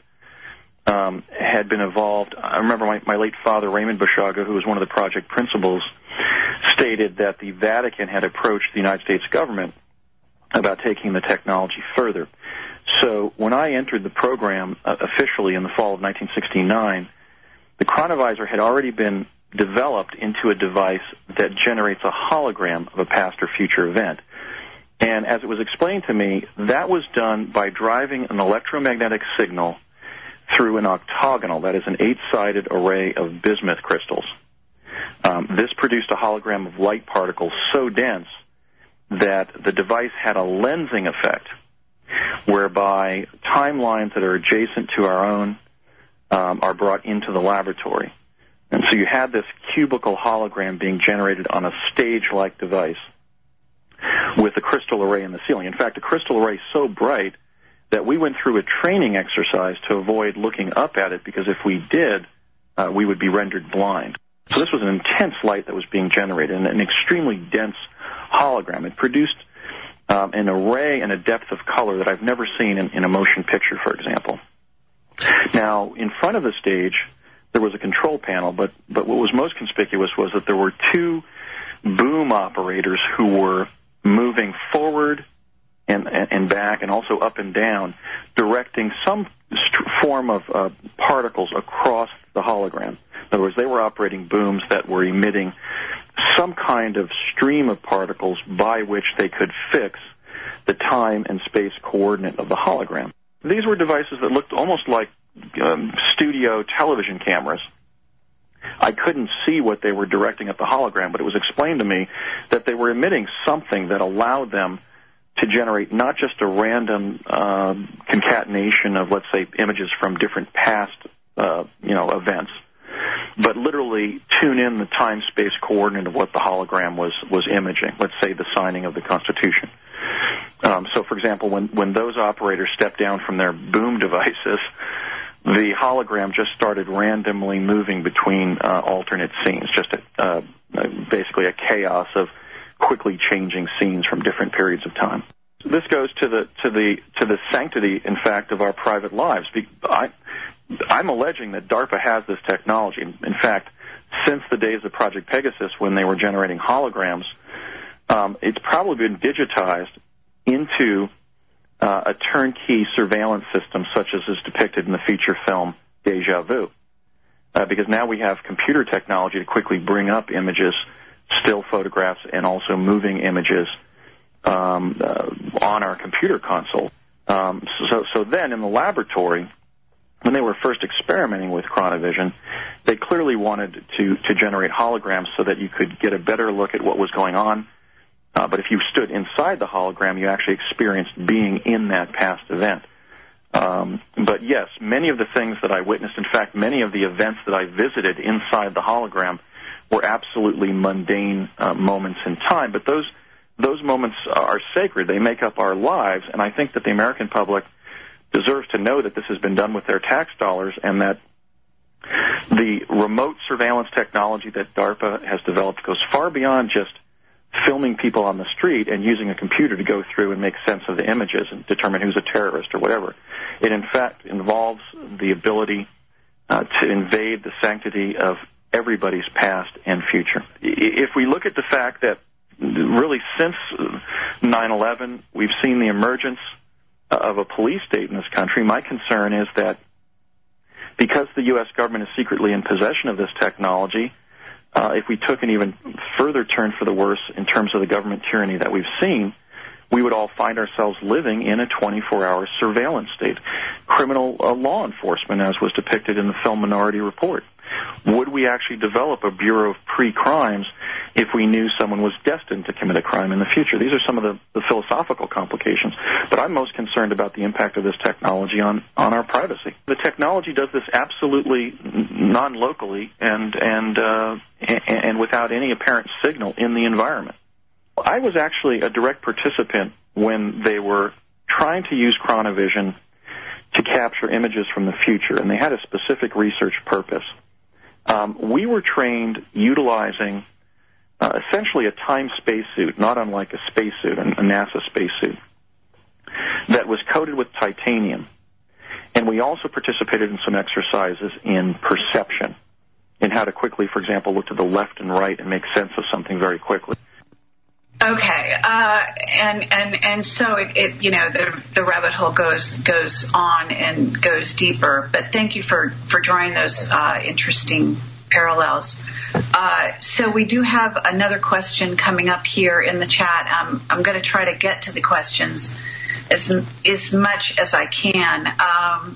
Speaker 16: um, had been evolved. I remember my, my late father, Raymond Bashaga, who was one of the project principals, stated that the Vatican had approached the United States government about taking the technology further. So when I entered the program uh, officially in the fall of nineteen sixty-nine, the chronovisor had already been developed into a device that generates a hologram of a past or future event. And as it was explained to me, that was done by driving an electromagnetic signal through an octagonal, that is an eight-sided array of bismuth crystals. Um, this produced a hologram of light particles so dense that the device had a lensing effect, whereby timelines that are adjacent to our own um, are brought into the laboratory. And so you had this cubical hologram being generated on a stage-like device with a crystal array in the ceiling. In fact, a crystal array so bright that we went through a training exercise to avoid looking up at it, because if we did, uh, we would be rendered blind. So this was an intense light that was being generated, and an extremely dense hologram. It produced um, an array and a depth of color that I've never seen in, in a motion picture, for example. Now, in front of the stage, there was a control panel, but, but what was most conspicuous was that there were two boom operators who were moving forward and, and back and also up and down, directing some st- form of uh, particles across the hologram. In other words, they were operating booms that were emitting some kind of stream of particles by which they could fix the time and space coordinate of the hologram. These were devices that looked almost like um, studio television cameras. I couldn't see what they were directing at the hologram, but it was explained to me that they were emitting something that allowed them to generate not just a random uh, concatenation of, let's say, images from different past, uh, you know, events, but literally tune in the time-space coordinate of what the hologram was, was imaging, let's say the signing of the Constitution. Um, so, for example, when, when those operators stepped down from their boom devices, the hologram just started randomly moving between uh, alternate scenes, just a, uh, basically a chaos of quickly changing scenes from different periods of time. This goes to the to the to the sanctity, in fact, of our private lives. I, I'm alleging that DARPA has this technology. In fact, since the days of Project Pegasus, when they were generating holograms, um, it's probably been digitized into uh, a turnkey surveillance system, such as is depicted in the feature film Deja Vu, uh, because now we have computer technology to quickly bring up images, still photographs, and also moving images um, uh, on our computer console. Um, so, so then in the laboratory, when they were first experimenting with Chronovision, they clearly wanted to, to generate holograms so that you could get a better look at what was going on. Uh, but if you stood inside the hologram, you actually experienced being in that past event. Um, but yes, many of the things that I witnessed, in fact, many of the events that I visited inside the hologram were absolutely mundane uh, moments in time. But those those moments are sacred. They make up our lives, and I think that the American public deserves to know that this has been done with their tax dollars, and that the remote surveillance technology that DARPA has developed goes far beyond just filming people on the street and using a computer to go through and make sense of the images and determine who's a terrorist or whatever. It, in fact, involves the ability uh, to invade the sanctity of everybody's past and future. If we look at the fact that really since nine eleven, we've seen the emergence of a police state in this country, my concern is that because the U S government is secretly in possession of this technology, uh, if we took an even further turn for the worse in terms of the government tyranny that we've seen, we would all find ourselves living in a twenty-four hour surveillance state. Criminal uh, law enforcement, as was depicted in the film Minority Report. Would we actually develop a Bureau of Pre-Crimes if we knew someone was destined to commit a crime in the future? These are some of the, the philosophical complications. But I'm most concerned about the impact of this technology on, on our privacy. The technology does this absolutely non-locally and, and, uh, and, and without any apparent signal in the environment. I was actually a direct participant when they were trying to use Chronovision to capture images from the future, and they had a specific research purpose. Um, we were trained utilizing uh, essentially a time spacesuit, not unlike a spacesuit, a NASA spacesuit, that was coated with titanium. And we also participated in some exercises in perception, in how to quickly, for example, look to the left and right and make sense of something very quickly.
Speaker 2: Okay, uh, and and and so it, it you know the the rabbit hole goes goes on and goes deeper. But thank you for for drawing those uh, interesting parallels. Uh, so we do have another question coming up here in the chat. Um, I'm going to try to get to the questions as as much as I can. Um,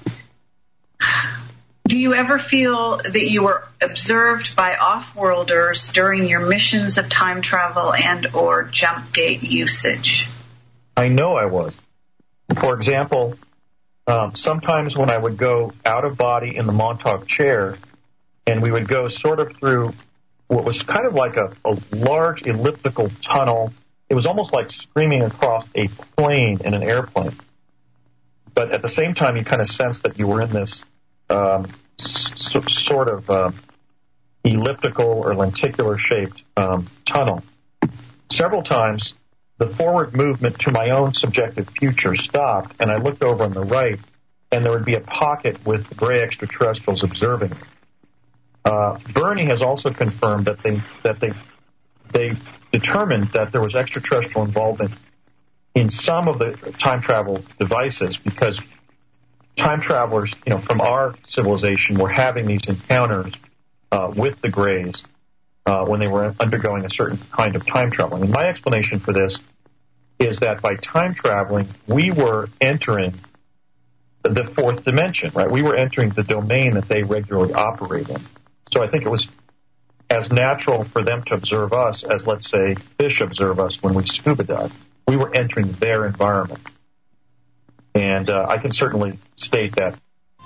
Speaker 2: Do you ever feel that you were observed by off-worlders during your missions of time travel and or jump gate usage?
Speaker 3: I know I was. For example, um, sometimes when I would go out of body in the Montauk chair, and we would go sort of through what was kind of like a, a large elliptical tunnel. It was almost like screaming across a plane in an airplane. But at the same time, you kind of sense that you were in this Um, so, sort of uh, elliptical or lenticular-shaped um, tunnel. Several times, the forward movement to my own subjective future stopped, and I looked over on the right, and there would be a pocket with gray extraterrestrials observing it. Uh, Bernie has also confirmed that they that they they determined that there was extraterrestrial involvement in some of the time travel devices because time travelers, you know, from our civilization were having these encounters uh, with the Greys uh, when they were undergoing a certain kind of time traveling. And my explanation for this is that by time traveling, we were entering the fourth dimension, right? We were entering the domain that they regularly operate in. So I think it was as natural for them to observe us as, let's say, fish observe us when we scuba dive. We were entering their environment. And uh, I can certainly state that.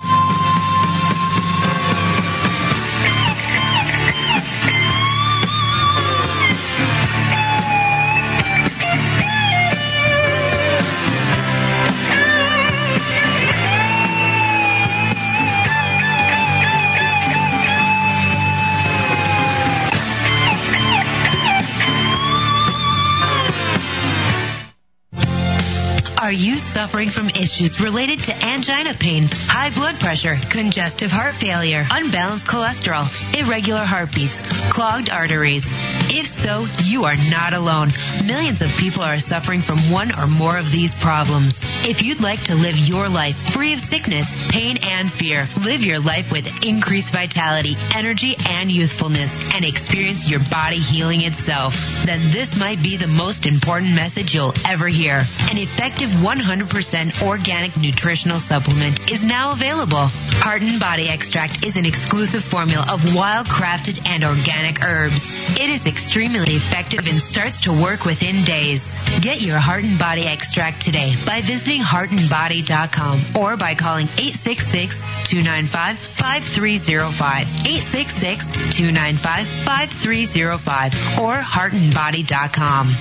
Speaker 12: Are you suffering from issues related to angina pain, high blood pressure, congestive heart failure, unbalanced cholesterol, irregular heartbeats, clogged arteries? If so, you are not alone. Millions of people are suffering from one or more of these problems. If you'd like to live your life free of sickness, pain, and fear, live your life with increased vitality, energy, and youthfulness, and experience your body healing itself, then this might be the most important message you'll ever hear. An effective one hundred percent organic nutritional supplement is now available. Heart and Body Extract is an exclusive formula of wild-crafted and organic herbs. It is extremely effective and starts to work within days. Get your Heart and Body Extract today by visiting heart and body dot com or by calling eight six six, two nine five, five three zero five, eight six six, two nine five, five three zero five, or heart and body dot com.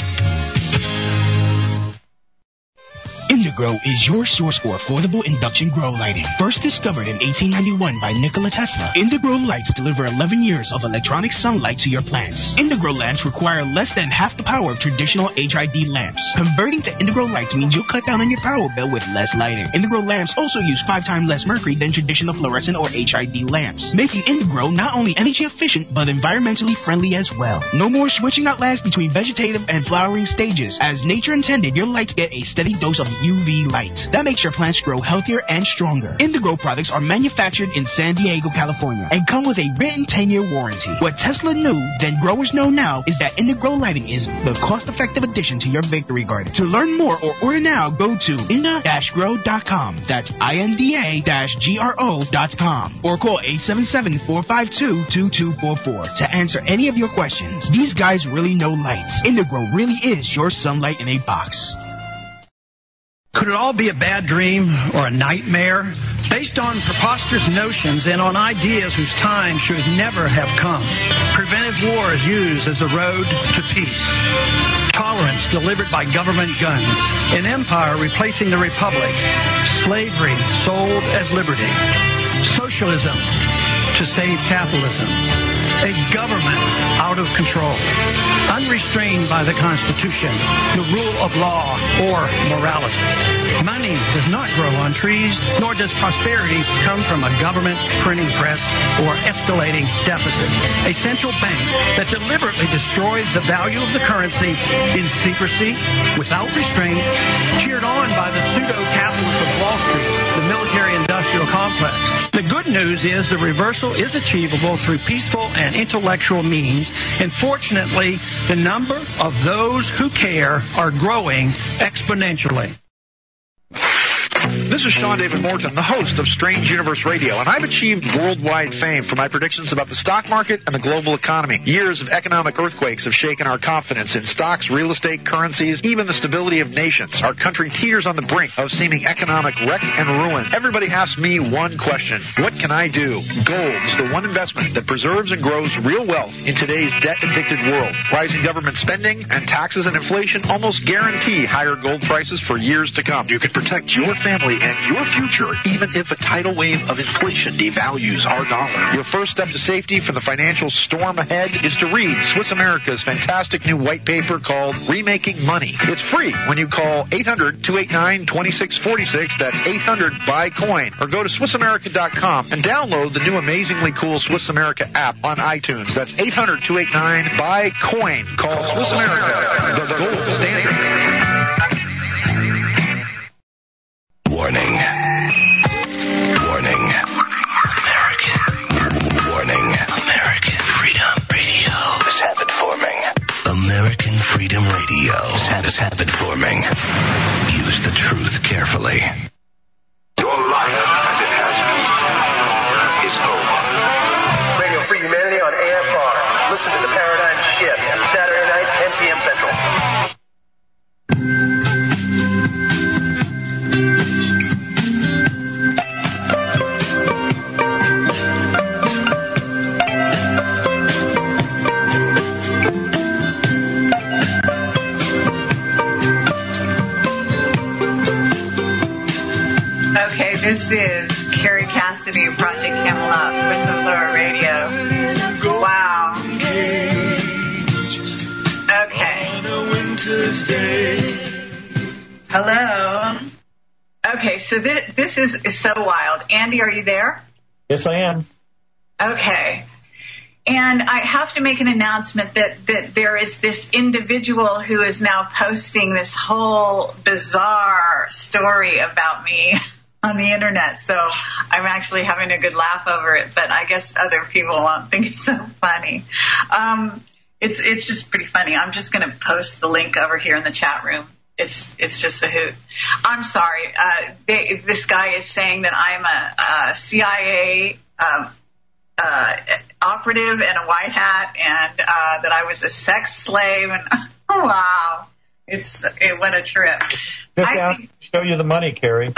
Speaker 14: Indigrow is your source for affordable induction grow lighting. First discovered in eighteen ninety-one by Nikola Tesla, Indigrow lights deliver eleven years of electronic sunlight to your plants. Indigrow lamps require less than half the power of traditional H I D lamps. Converting to Indigrow lights means you'll cut down on your power bill with less lighting. Indigrow lamps also use five times less mercury than traditional fluorescent or H I D lamps, making Indigrow not only energy efficient but environmentally friendly as well. No more switching out lamps between vegetative and flowering stages. As nature intended, your lights get a steady dose of U V light. That makes your plants grow healthier and stronger. Indigrow products are manufactured in San Diego, California, and come with a written ten-year warranty. What Tesla knew, then growers know now, is that Indigrow lighting is the cost-effective addition to your victory garden. To learn more or order now, go to inda dash grow dot com. That's I N D A G R O dot com. Or call eight seven seven, four five two, two two four four to answer any of your questions. These guys really know lights. Indigrow really is your sunlight in a box.
Speaker 7: Could it all be a bad dream or a nightmare? Based on preposterous notions and on ideas whose time should never have come. Preventive war is used as the road to peace. Tolerance delivered by government guns. An empire replacing the republic. Slavery sold as liberty. Socialism to save capitalism. A government out of control, unrestrained by the Constitution, the rule of law, or morality. Money does not grow on trees, nor does prosperity come from a government printing press or escalating deficit. A central bank that deliberately destroys the value of the currency in secrecy, without restraint, cheered on by the pseudo-capitalists of Wall Street, the military-industrial complex. The good news is the reversal is achievable through peaceful and intellectual means, and fortunately, the number of those who care are growing exponentially.
Speaker 17: This is Sean David Morton, the host of Strange Universe Radio, and I've achieved worldwide fame for my predictions about the stock market and the global economy. Years of economic earthquakes have shaken our confidence in stocks, real estate, currencies, even the stability of nations. Our country teeters on the brink of seeming economic wreck and ruin. Everybody asks me one question: what can I do? Gold is the one investment that preserves and grows real wealth in today's debt-addicted world. Rising government spending and taxes and inflation almost guarantee higher gold prices for years to come. You can protect your family and your future, even if a tidal wave of inflation devalues our dollar. Your first step to safety from the financial storm ahead is to read Swiss America's fantastic new white paper called Remaking Money. It's free when you call eight hundred, two eight nine, two six four six. That's eight hundred, buy coin. Or go to Swiss America dot com and download the new amazingly cool Swiss America app on iTunes. That's eight hundred, two eight nine, buy coin. Call Swiss America, the gold standard.
Speaker 10: Warning. Warning. American. Warning. American Freedom Radio is habit forming. American Freedom Radio is habit forming. Use the truth carefully.
Speaker 18: Your life as it has been is over. Radio Free Humanity on A F R. Listen to the Paradigm Shift. Saturday night, ten p.m. Central.
Speaker 2: Okay, this is Carrie Cassidy of Project Camelot, Whistleblower Radio. Wow. Okay. Hello. Okay, so this, this is, is so wild. Andy, are you there?
Speaker 3: Yes, I am.
Speaker 2: Okay. And I have to make an announcement that, that there is this individual who is now posting this whole bizarre story about me on the internet. So I'm actually having a good laugh over it, but I guess other people won't think it's so funny. Um, it's it's just pretty funny. I'm just going to post the link over here in the chat room. It's it's just a hoot. I'm sorry. Uh, they, this guy is saying that I'm a, a C I A um, uh, operative and a white hat, and uh, that I was a sex slave. And oh, wow, it's it, what a trip.
Speaker 3: Just I think, show you the money, Carrie.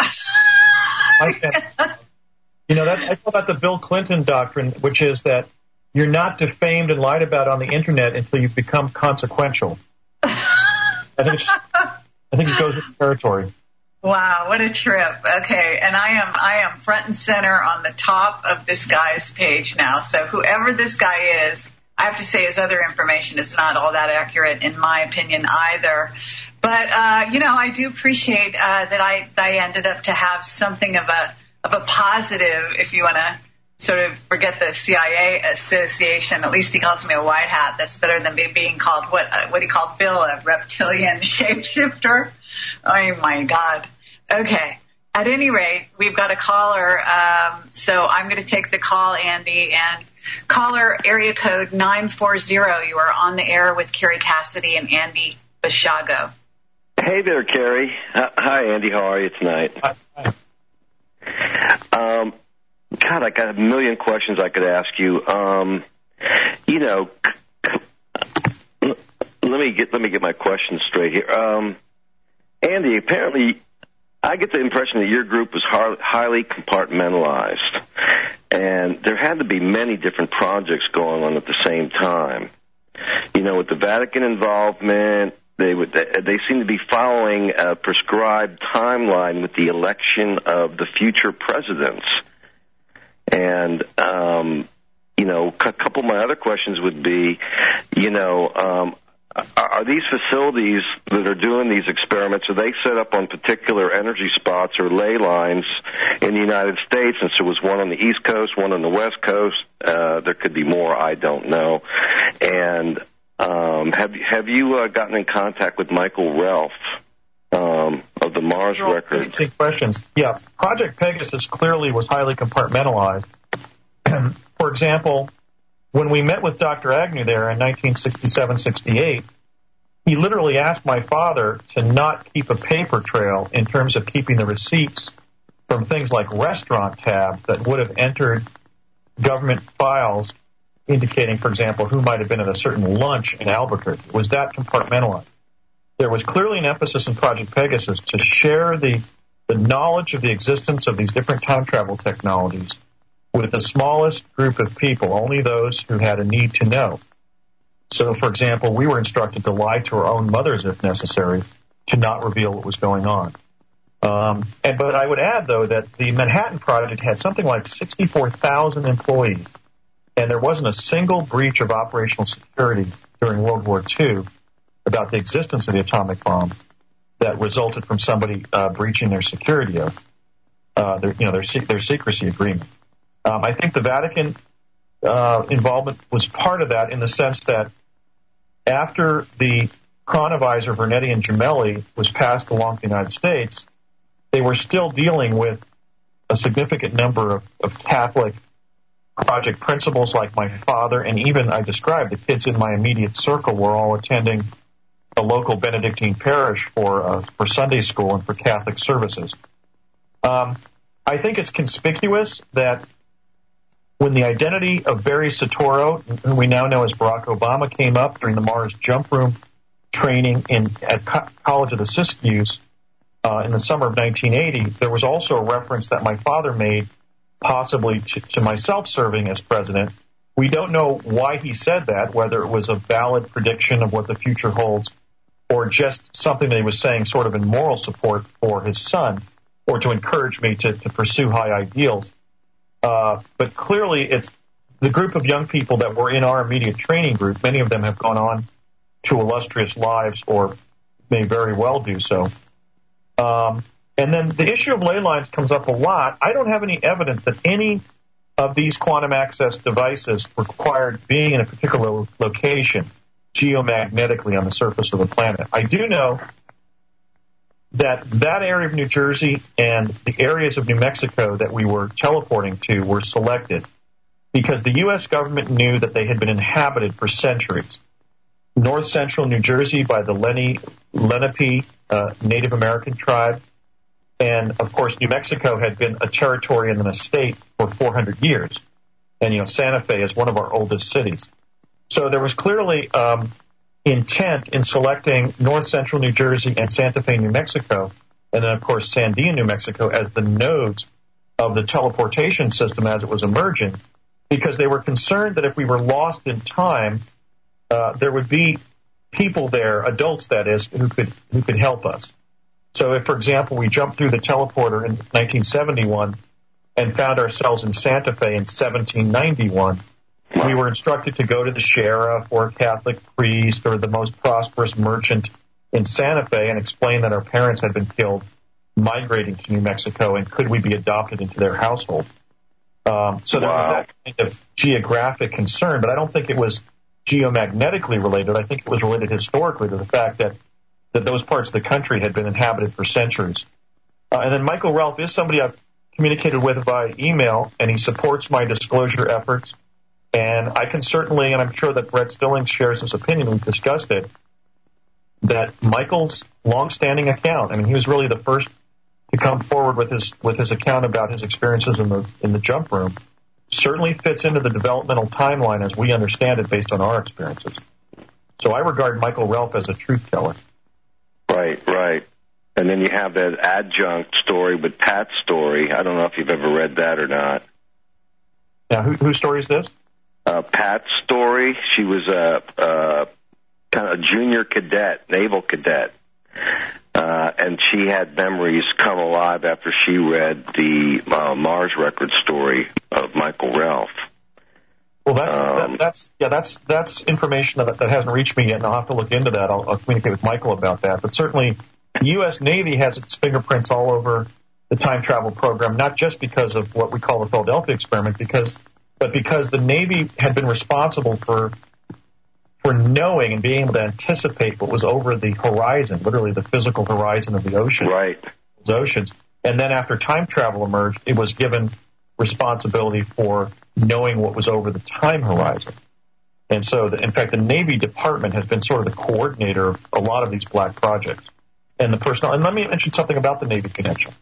Speaker 3: You know, that's, I call that the Bill Clinton doctrine, which is that you're not defamed and lied about on the internet until you become consequential. I think it's, I think it goes with the territory.
Speaker 2: Wow, what a trip. Okay, and I am I am front and center on the top of this guy's page now. So whoever this guy is, I have to say his other information is not all that accurate in my opinion either. But, uh, you know, I do appreciate uh, that I, I ended up to have something of a of a positive, if you want to sort of forget the C I A association. At least he calls me a white hat. That's better than me being called what uh, what he called Bill, a reptilian shapeshifter. Oh, my God. Okay. At any rate, we've got a caller, um, so I'm going to take the call, Andy. And caller area code nine four zero, you are on the air with Carrie Cassidy and Andy Basiago.
Speaker 18: Hey there, Carrie. Hi, Andy. How are you tonight?
Speaker 3: Hi.
Speaker 18: Um, God, I got a million questions I could ask you. Um, you know, let me get let me get my questions straight here. Um, Andy, apparently, I get the impression that your group was highly compartmentalized, and there had to be many different projects going on at the same time. You know, with the Vatican involvement. They would. They seem to be following a prescribed timeline with the election of the future presidents. And, um, you know, a couple of my other questions would be, you know, um, are these facilities that are doing these experiments, are they set up on particular energy spots or ley lines in the United States? And so was one on the East Coast, one on the West Coast? Uh, there could be more, I don't know. And um, have, have you uh, gotten in contact with Michael Relf um, of the Mars
Speaker 3: Sure.
Speaker 18: Record?
Speaker 3: Interesting questions. Yeah, Project Pegasus clearly was highly compartmentalized. For example, when we met with Doctor Agnew there in nineteen sixty-seven sixty-eight, he literally asked my father to not keep a paper trail in terms of keeping the receipts from things like restaurant tabs that would have entered government files indicating, for example, who might have been at a certain lunch in Albuquerque. It was that compartmentalized. There was clearly an emphasis in Project Pegasus to share the, the knowledge of the existence of these different time travel technologies with the smallest group of people, only those who had a need to know. So, for example, we were instructed to lie to our own mothers if necessary to not reveal what was going on. Um, and, but I would add, though, that the Manhattan Project had something like sixty-four thousand employees, and there wasn't a single breach of operational security during World War Two about the existence of the atomic bomb that resulted from somebody uh, breaching their security oath, uh, their, you know, their, their secrecy agreement. Um, I think the Vatican uh, involvement was part of that in the sense that after the chronovisor Vernetti and Gemelli was passed along to the United States, they were still dealing with a significant number of, of Catholic project principals like my father, and even I described the kids in my immediate circle were all attending a local Benedictine parish for uh, for Sunday school and for Catholic services. Um, I think it's conspicuous that when the identity of Barry Soetoro, who we now know as Barack Obama, came up during the Mars jump room training in at Co- College of the Siskiyous uh, in the summer of nineteen eighty, there was also a reference that my father made, possibly to, to myself serving as president. We don't know why he said that, whether it was a valid prediction of what the future holds or just something that he was saying sort of in moral support for his son or to encourage me to, to pursue high ideals. Uh, but clearly, it's the group of young people that were in our immediate training group. Many of them have gone on to illustrious lives or may very well do so. Um, and then the issue of ley lines comes up a lot. I don't have any evidence that any of these quantum access devices required being in a particular location geomagnetically on the surface of the planet. I do know that that area of New Jersey and the areas of New Mexico that we were teleporting to were selected because the U S government knew that they had been inhabited for centuries. North central New Jersey by the Lenni, Lenape uh, Native American tribe, and, of course, New Mexico had been a territory and then a state for four hundred years. And, you know, Santa Fe is one of our oldest cities. So there was clearly um, intent in selecting north central New Jersey and Santa Fe, New Mexico, and then, of course, Sandia, New Mexico, as the nodes of the teleportation system as it was emerging, because they were concerned that if we were lost in time, uh, there would be people there, adults that is, who could who could help us. So if, for example, we jumped through the teleporter in nineteen seventy-one and found ourselves in Santa Fe in seventeen ninety-one, we were instructed to go to the sheriff or a Catholic priest or the most prosperous merchant in Santa Fe and explain that our parents had been killed migrating to New Mexico and could we be adopted into their household. Um, so there was that kind of geographic concern, but I don't think it was geomagnetically related. I think it was related historically to the fact that that those parts of the country had been inhabited for centuries. Uh, and then Michael Relf is somebody I've communicated with via email, and he supports my disclosure efforts. And I can certainly, and I'm sure that Brett Stillings shares this opinion, we've discussed it, that Michael's longstanding account, I mean, he was really the first to come forward with his with his account about his experiences in the in the jump room, certainly fits into the developmental timeline as we understand it based on our experiences. So I regard Michael Relf as a truth teller.
Speaker 18: Right, right. And then you have that adjunct story with Pat's story. I don't know if you've ever read that or not.
Speaker 3: Now, who, whose story is this?
Speaker 18: Uh, Pat's story. She was a, a kind of a junior cadet, naval cadet. Uh, uh, and she had memories come alive after she read the uh, Mars Record story of Michael Ralph.
Speaker 3: Well, that's
Speaker 18: Um,
Speaker 3: that, that's yeah, that's that's information that, that hasn't reached me yet, and I'll have to look into that. I'll, I'll communicate with Michael about that. But certainly, the U S Navy has its fingerprints all over the time travel program, not just because of what we call the Philadelphia experiment, because but because the Navy had been responsible for for knowing and being able to anticipate what was over the horizon, literally the physical horizon of the ocean,
Speaker 18: right?
Speaker 3: Those oceans, and then after time travel emerged, it was given responsibility for knowing what was over the time horizon. And so, the, in fact, the Navy Department has been sort of the coordinator of a lot of these black projects. And the personnel, and let me mention something about the Navy connection.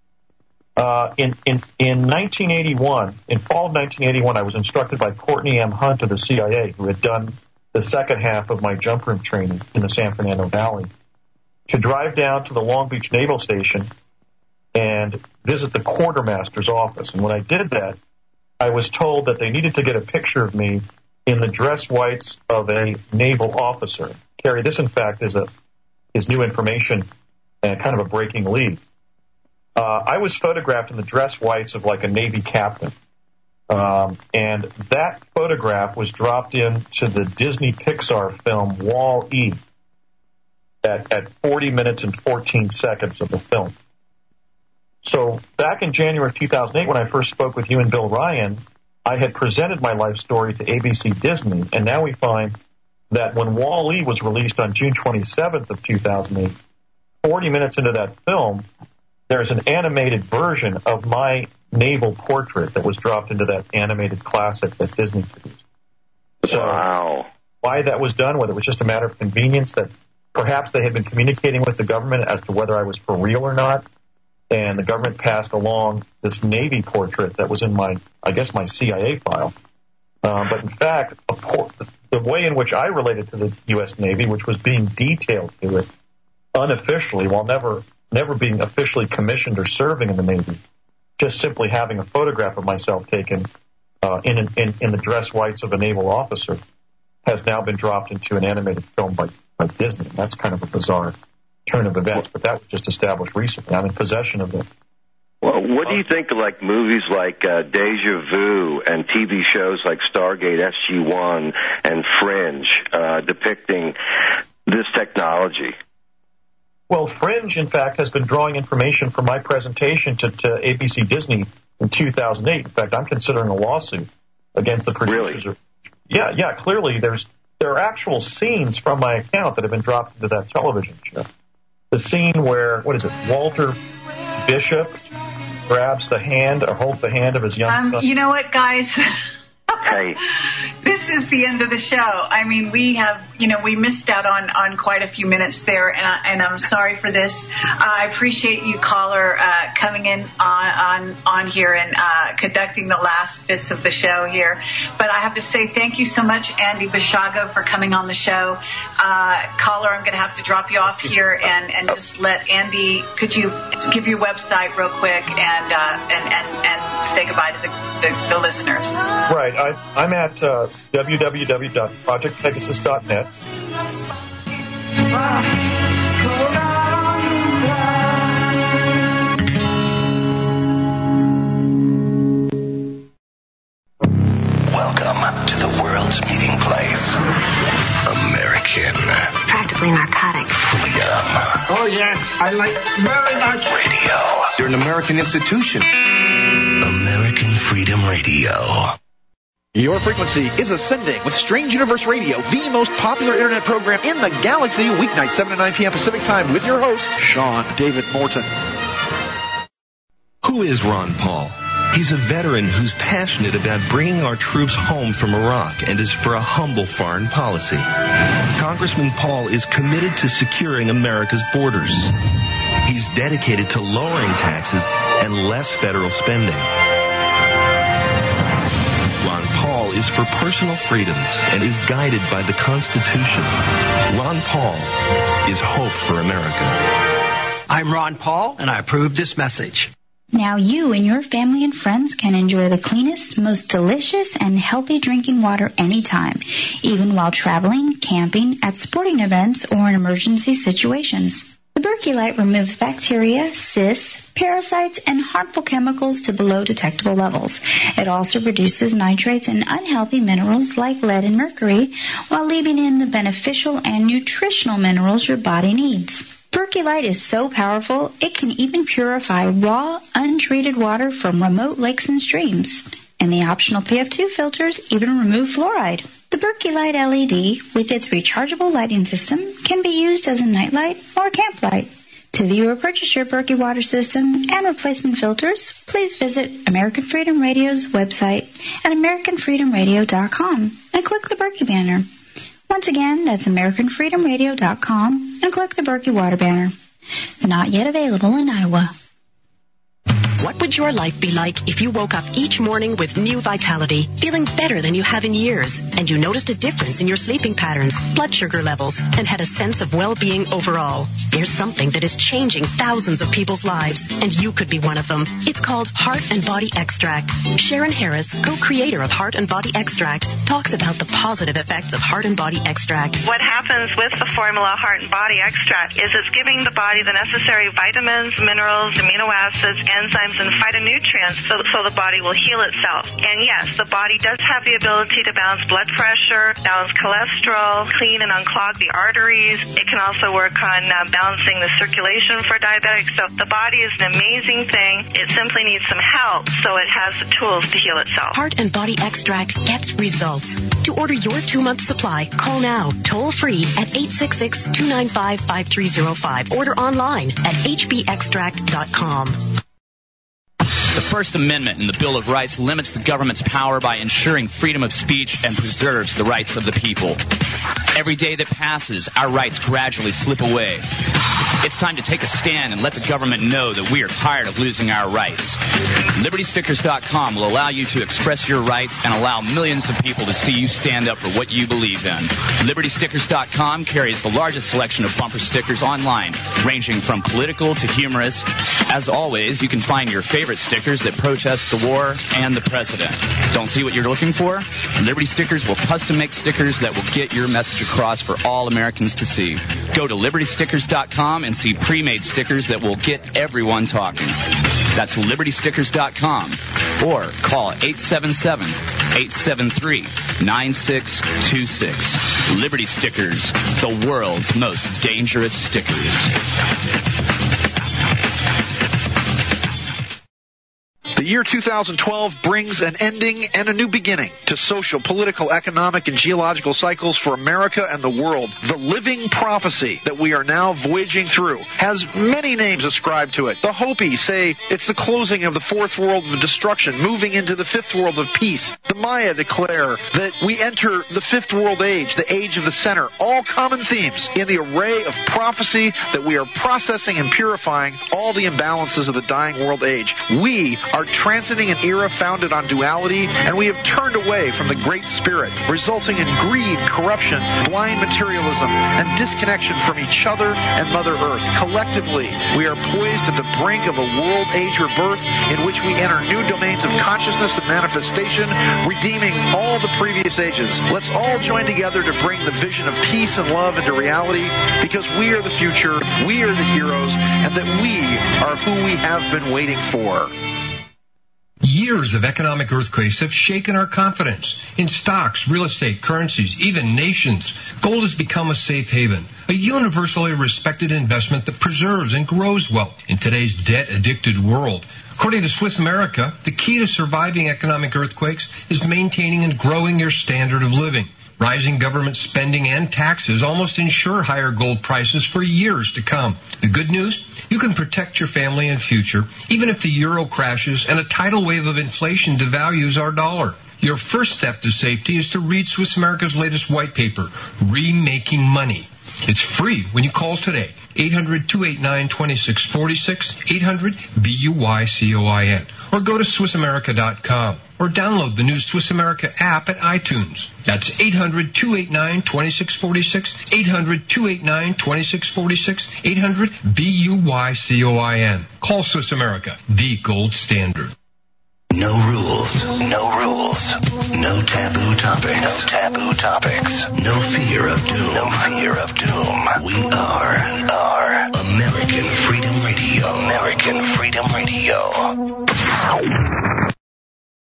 Speaker 3: Uh, in, in, in nineteen eighty-one, in fall of nineteen eighty-one, I was instructed by Courtney M. Hunt of the C I A, who had done the second half of my jump room training in the San Fernando Valley, to drive down to the Long Beach Naval Station and visit the quartermaster's office. And when I did that, I was told that they needed to get a picture of me in the dress whites of a naval officer. Kerry, this in fact is a is new information and kind of a breaking lead. Uh, I was photographed in the dress whites of like a Navy captain. Um, and that photograph was dropped into the Disney Pixar film Wall-E at, at forty minutes and fourteen seconds of the film. So back in January of two thousand eight, when I first spoke with you and Bill Ryan, I had presented my life story to A B C Disney, and now we find that when Wall-E was released on June twenty-seventh of two thousand eight, forty minutes into that film, there's an animated version of my naval portrait that was dropped into that animated classic that Disney produced. So
Speaker 18: wow.
Speaker 3: Why that was done, whether it was just a matter of convenience, that perhaps they had been communicating with the government as to whether I was for real or not, and the government passed along this Navy portrait that was in my, I guess, my C I A file. Um, but in fact, a por- the way in which I related to the U S Navy, which was being detailed to it unofficially, while never never being officially commissioned or serving in the Navy, just simply having a photograph of myself taken uh, in, an, in in the dress whites of a naval officer, has now been dropped into an animated film by, by Disney. And that's kind of a bizarre turn of events, but that was just established recently. I'm in possession of it.
Speaker 18: Well, what do you think of like movies like uh, Deja Vu and T V shows like Stargate S G one and Fringe uh, depicting this technology?
Speaker 3: Well, Fringe, in fact, has been drawing information from my presentation to, to A B C Disney in two thousand eight. In fact, I'm considering a lawsuit against the producers.
Speaker 18: Really?
Speaker 3: Yeah, yeah. Clearly, there's there are actual scenes from my account that have been dropped into that television show. The scene where, what is it, Walter Bishop grabs the hand or holds the hand of his young
Speaker 2: um,
Speaker 3: son.
Speaker 2: You know what, guys?
Speaker 18: Hey.
Speaker 2: This is the end of the show. I mean, we have, you know, we missed out on, on quite a few minutes there, and, I, and I'm sorry for this. Uh, I appreciate you, caller, uh, coming in on on, on here and uh, conducting the last bits of the show here. But I have to say thank you so much, Andy Basiago, for coming on the show. Uh, caller, I'm going to have to drop you off here and, and just let Andy, could you give your website real quick and uh, and, and, and say goodbye to the, the, the listeners?
Speaker 3: Right. I, I'm at uh, w w w dot project pegasus dot net.
Speaker 10: Welcome to the world's meeting place. American.
Speaker 12: Practically narcotic.
Speaker 10: Freedom.
Speaker 19: Oh, yes. I like very much.
Speaker 10: Radio.
Speaker 13: You're an American institution.
Speaker 10: American Freedom Radio.
Speaker 17: Your frequency is ascending with Strange Universe Radio, the most popular internet program in the galaxy, weeknights seven to nine p.m. Pacific Time with your host, Sean David Morton.
Speaker 20: Who is Ron Paul? He's a veteran who's passionate about bringing our troops home from Iraq and is for a humble foreign policy. Congressman Paul is committed to securing America's borders. He's dedicated to lowering taxes and less federal spending. Ron Paul is for personal freedoms and is guided by the Constitution. Ron Paul is hope for America.
Speaker 7: I'm Ron Paul, and I approve this message.
Speaker 6: Now you and your family and friends can enjoy the cleanest, most delicious, and healthy drinking water anytime, even while traveling, camping, at sporting events, or in emergency situations. The Berkey Berkeylight removes bacteria, cysts, parasites, and harmful chemicals to below detectable levels. It also reduces nitrates and unhealthy minerals like lead and mercury, while leaving in the beneficial and nutritional minerals your body needs. Berkeylight is so powerful, it can even purify raw, untreated water from remote lakes and streams. And the optional P F two filters even remove fluoride. The Berkeylight L E D, with its rechargeable lighting system, can be used as a nightlight or camp light. To view or purchase your Berkey water system and replacement filters, please visit American Freedom Radio's website at american freedom radio dot com and click the Berkey banner. Once again, that's american freedom radio dot com and click the Berkey water banner. Not yet available in Iowa.
Speaker 5: What would your life be like if you woke up each morning with new vitality, feeling better than you have in years, and you noticed a difference in your sleeping patterns, blood sugar levels, and had a sense of well-being overall? There's something that is changing thousands of people's lives, and you could be one of them. It's called Heart and Body Extract. Sharon Harris, co-creator of Heart and Body Extract, talks about the positive effects of Heart and Body Extract.
Speaker 8: What happens with the formula Heart and Body Extract is it's giving the body the necessary vitamins, minerals, amino acids, enzymes, and phytonutrients so, so the body will heal itself. And yes, the body does have the ability to balance blood pressure, balance cholesterol, clean and unclog the arteries. It can also work on uh, balancing the circulation for diabetics. So the body is an amazing thing. It simply needs some help so it has the tools to heal itself.
Speaker 5: Heart and Body Extract gets results. To order your two-month supply, call now, toll-free at eight six six, two nine five, five three zero five. Order online at h b extract dot com.
Speaker 21: The First Amendment in the Bill of Rights limits the government's power by ensuring freedom of speech and preserves the rights of the people. Every day that passes, our rights gradually slip away. It's time to take a stand and let the government know that we are tired of losing our rights. Liberty Stickers dot com will allow you to express your rights and allow millions of people to see you stand up for what you believe in. Liberty Stickers dot com carries the largest selection of bumper stickers online, ranging from political to humorous. As always, you can find your favorite stickers that protest the war and the president. Don't see what you're looking for? Liberty Stickers will custom make stickers that will get your message across for all Americans to see. Go to Liberty Stickers dot com and see pre-made stickers that will get everyone talking. That's Liberty Stickers dot com or call eight seven seven, eight seven three, nine six two six. Liberty Stickers, the world's most dangerous stickers.
Speaker 17: The year two thousand twelve brings an ending and a new beginning to social, political, economic, and geological cycles for America and the world. The living prophecy that we are now voyaging through has many names ascribed to it. The Hopi say it's the closing of the fourth world of destruction, moving into the fifth world of peace. The Maya declare that we enter the fifth world age, the age of the center. All common themes in the array of prophecy that we are processing and purifying all the imbalances of the dying world age. We are transiting an era founded on duality, and we have turned away from the Great Spirit, resulting in greed, corruption, blind materialism, and disconnection from each other and Mother Earth. Collectively, we are poised at the brink of a world age rebirth in which we enter new domains of consciousness and manifestation, redeeming all the previous ages. Let's all join together to bring the vision of peace and love into reality, because we are the future, we are the heroes, and that we are who we have been waiting for.
Speaker 9: Years of economic earthquakes have shaken our confidence in stocks, real estate, currencies, even nations. Gold has become a safe haven, a universally respected investment that preserves and grows wealth in today's debt-addicted world. According to Swiss America, the key to surviving economic earthquakes is maintaining and growing your standard of living. Rising government spending and taxes almost ensure higher gold prices for years to come. The good news? You can protect your family and future, even if the euro crashes and a tidal wave of inflation devalues our dollar. Your first step to safety is to read Swiss America's latest white paper, Remaking Money. It's free when you call today, eight hundred, two eight nine, two six four six, eight hundred, B U Y C O I N, or go to Swiss America dot com, or download the new Swiss America app at iTunes. That's eight hundred, two eight nine, two six four six, eight hundred, two eight nine, two six four six, eight hundred, B U Y C O I N. Call Swiss America, the gold standard.
Speaker 10: No rules, no rules, no taboo topics, no taboo topics, no fear of doom, no fear of doom. We are, are American Freedom Radio, American Freedom Radio.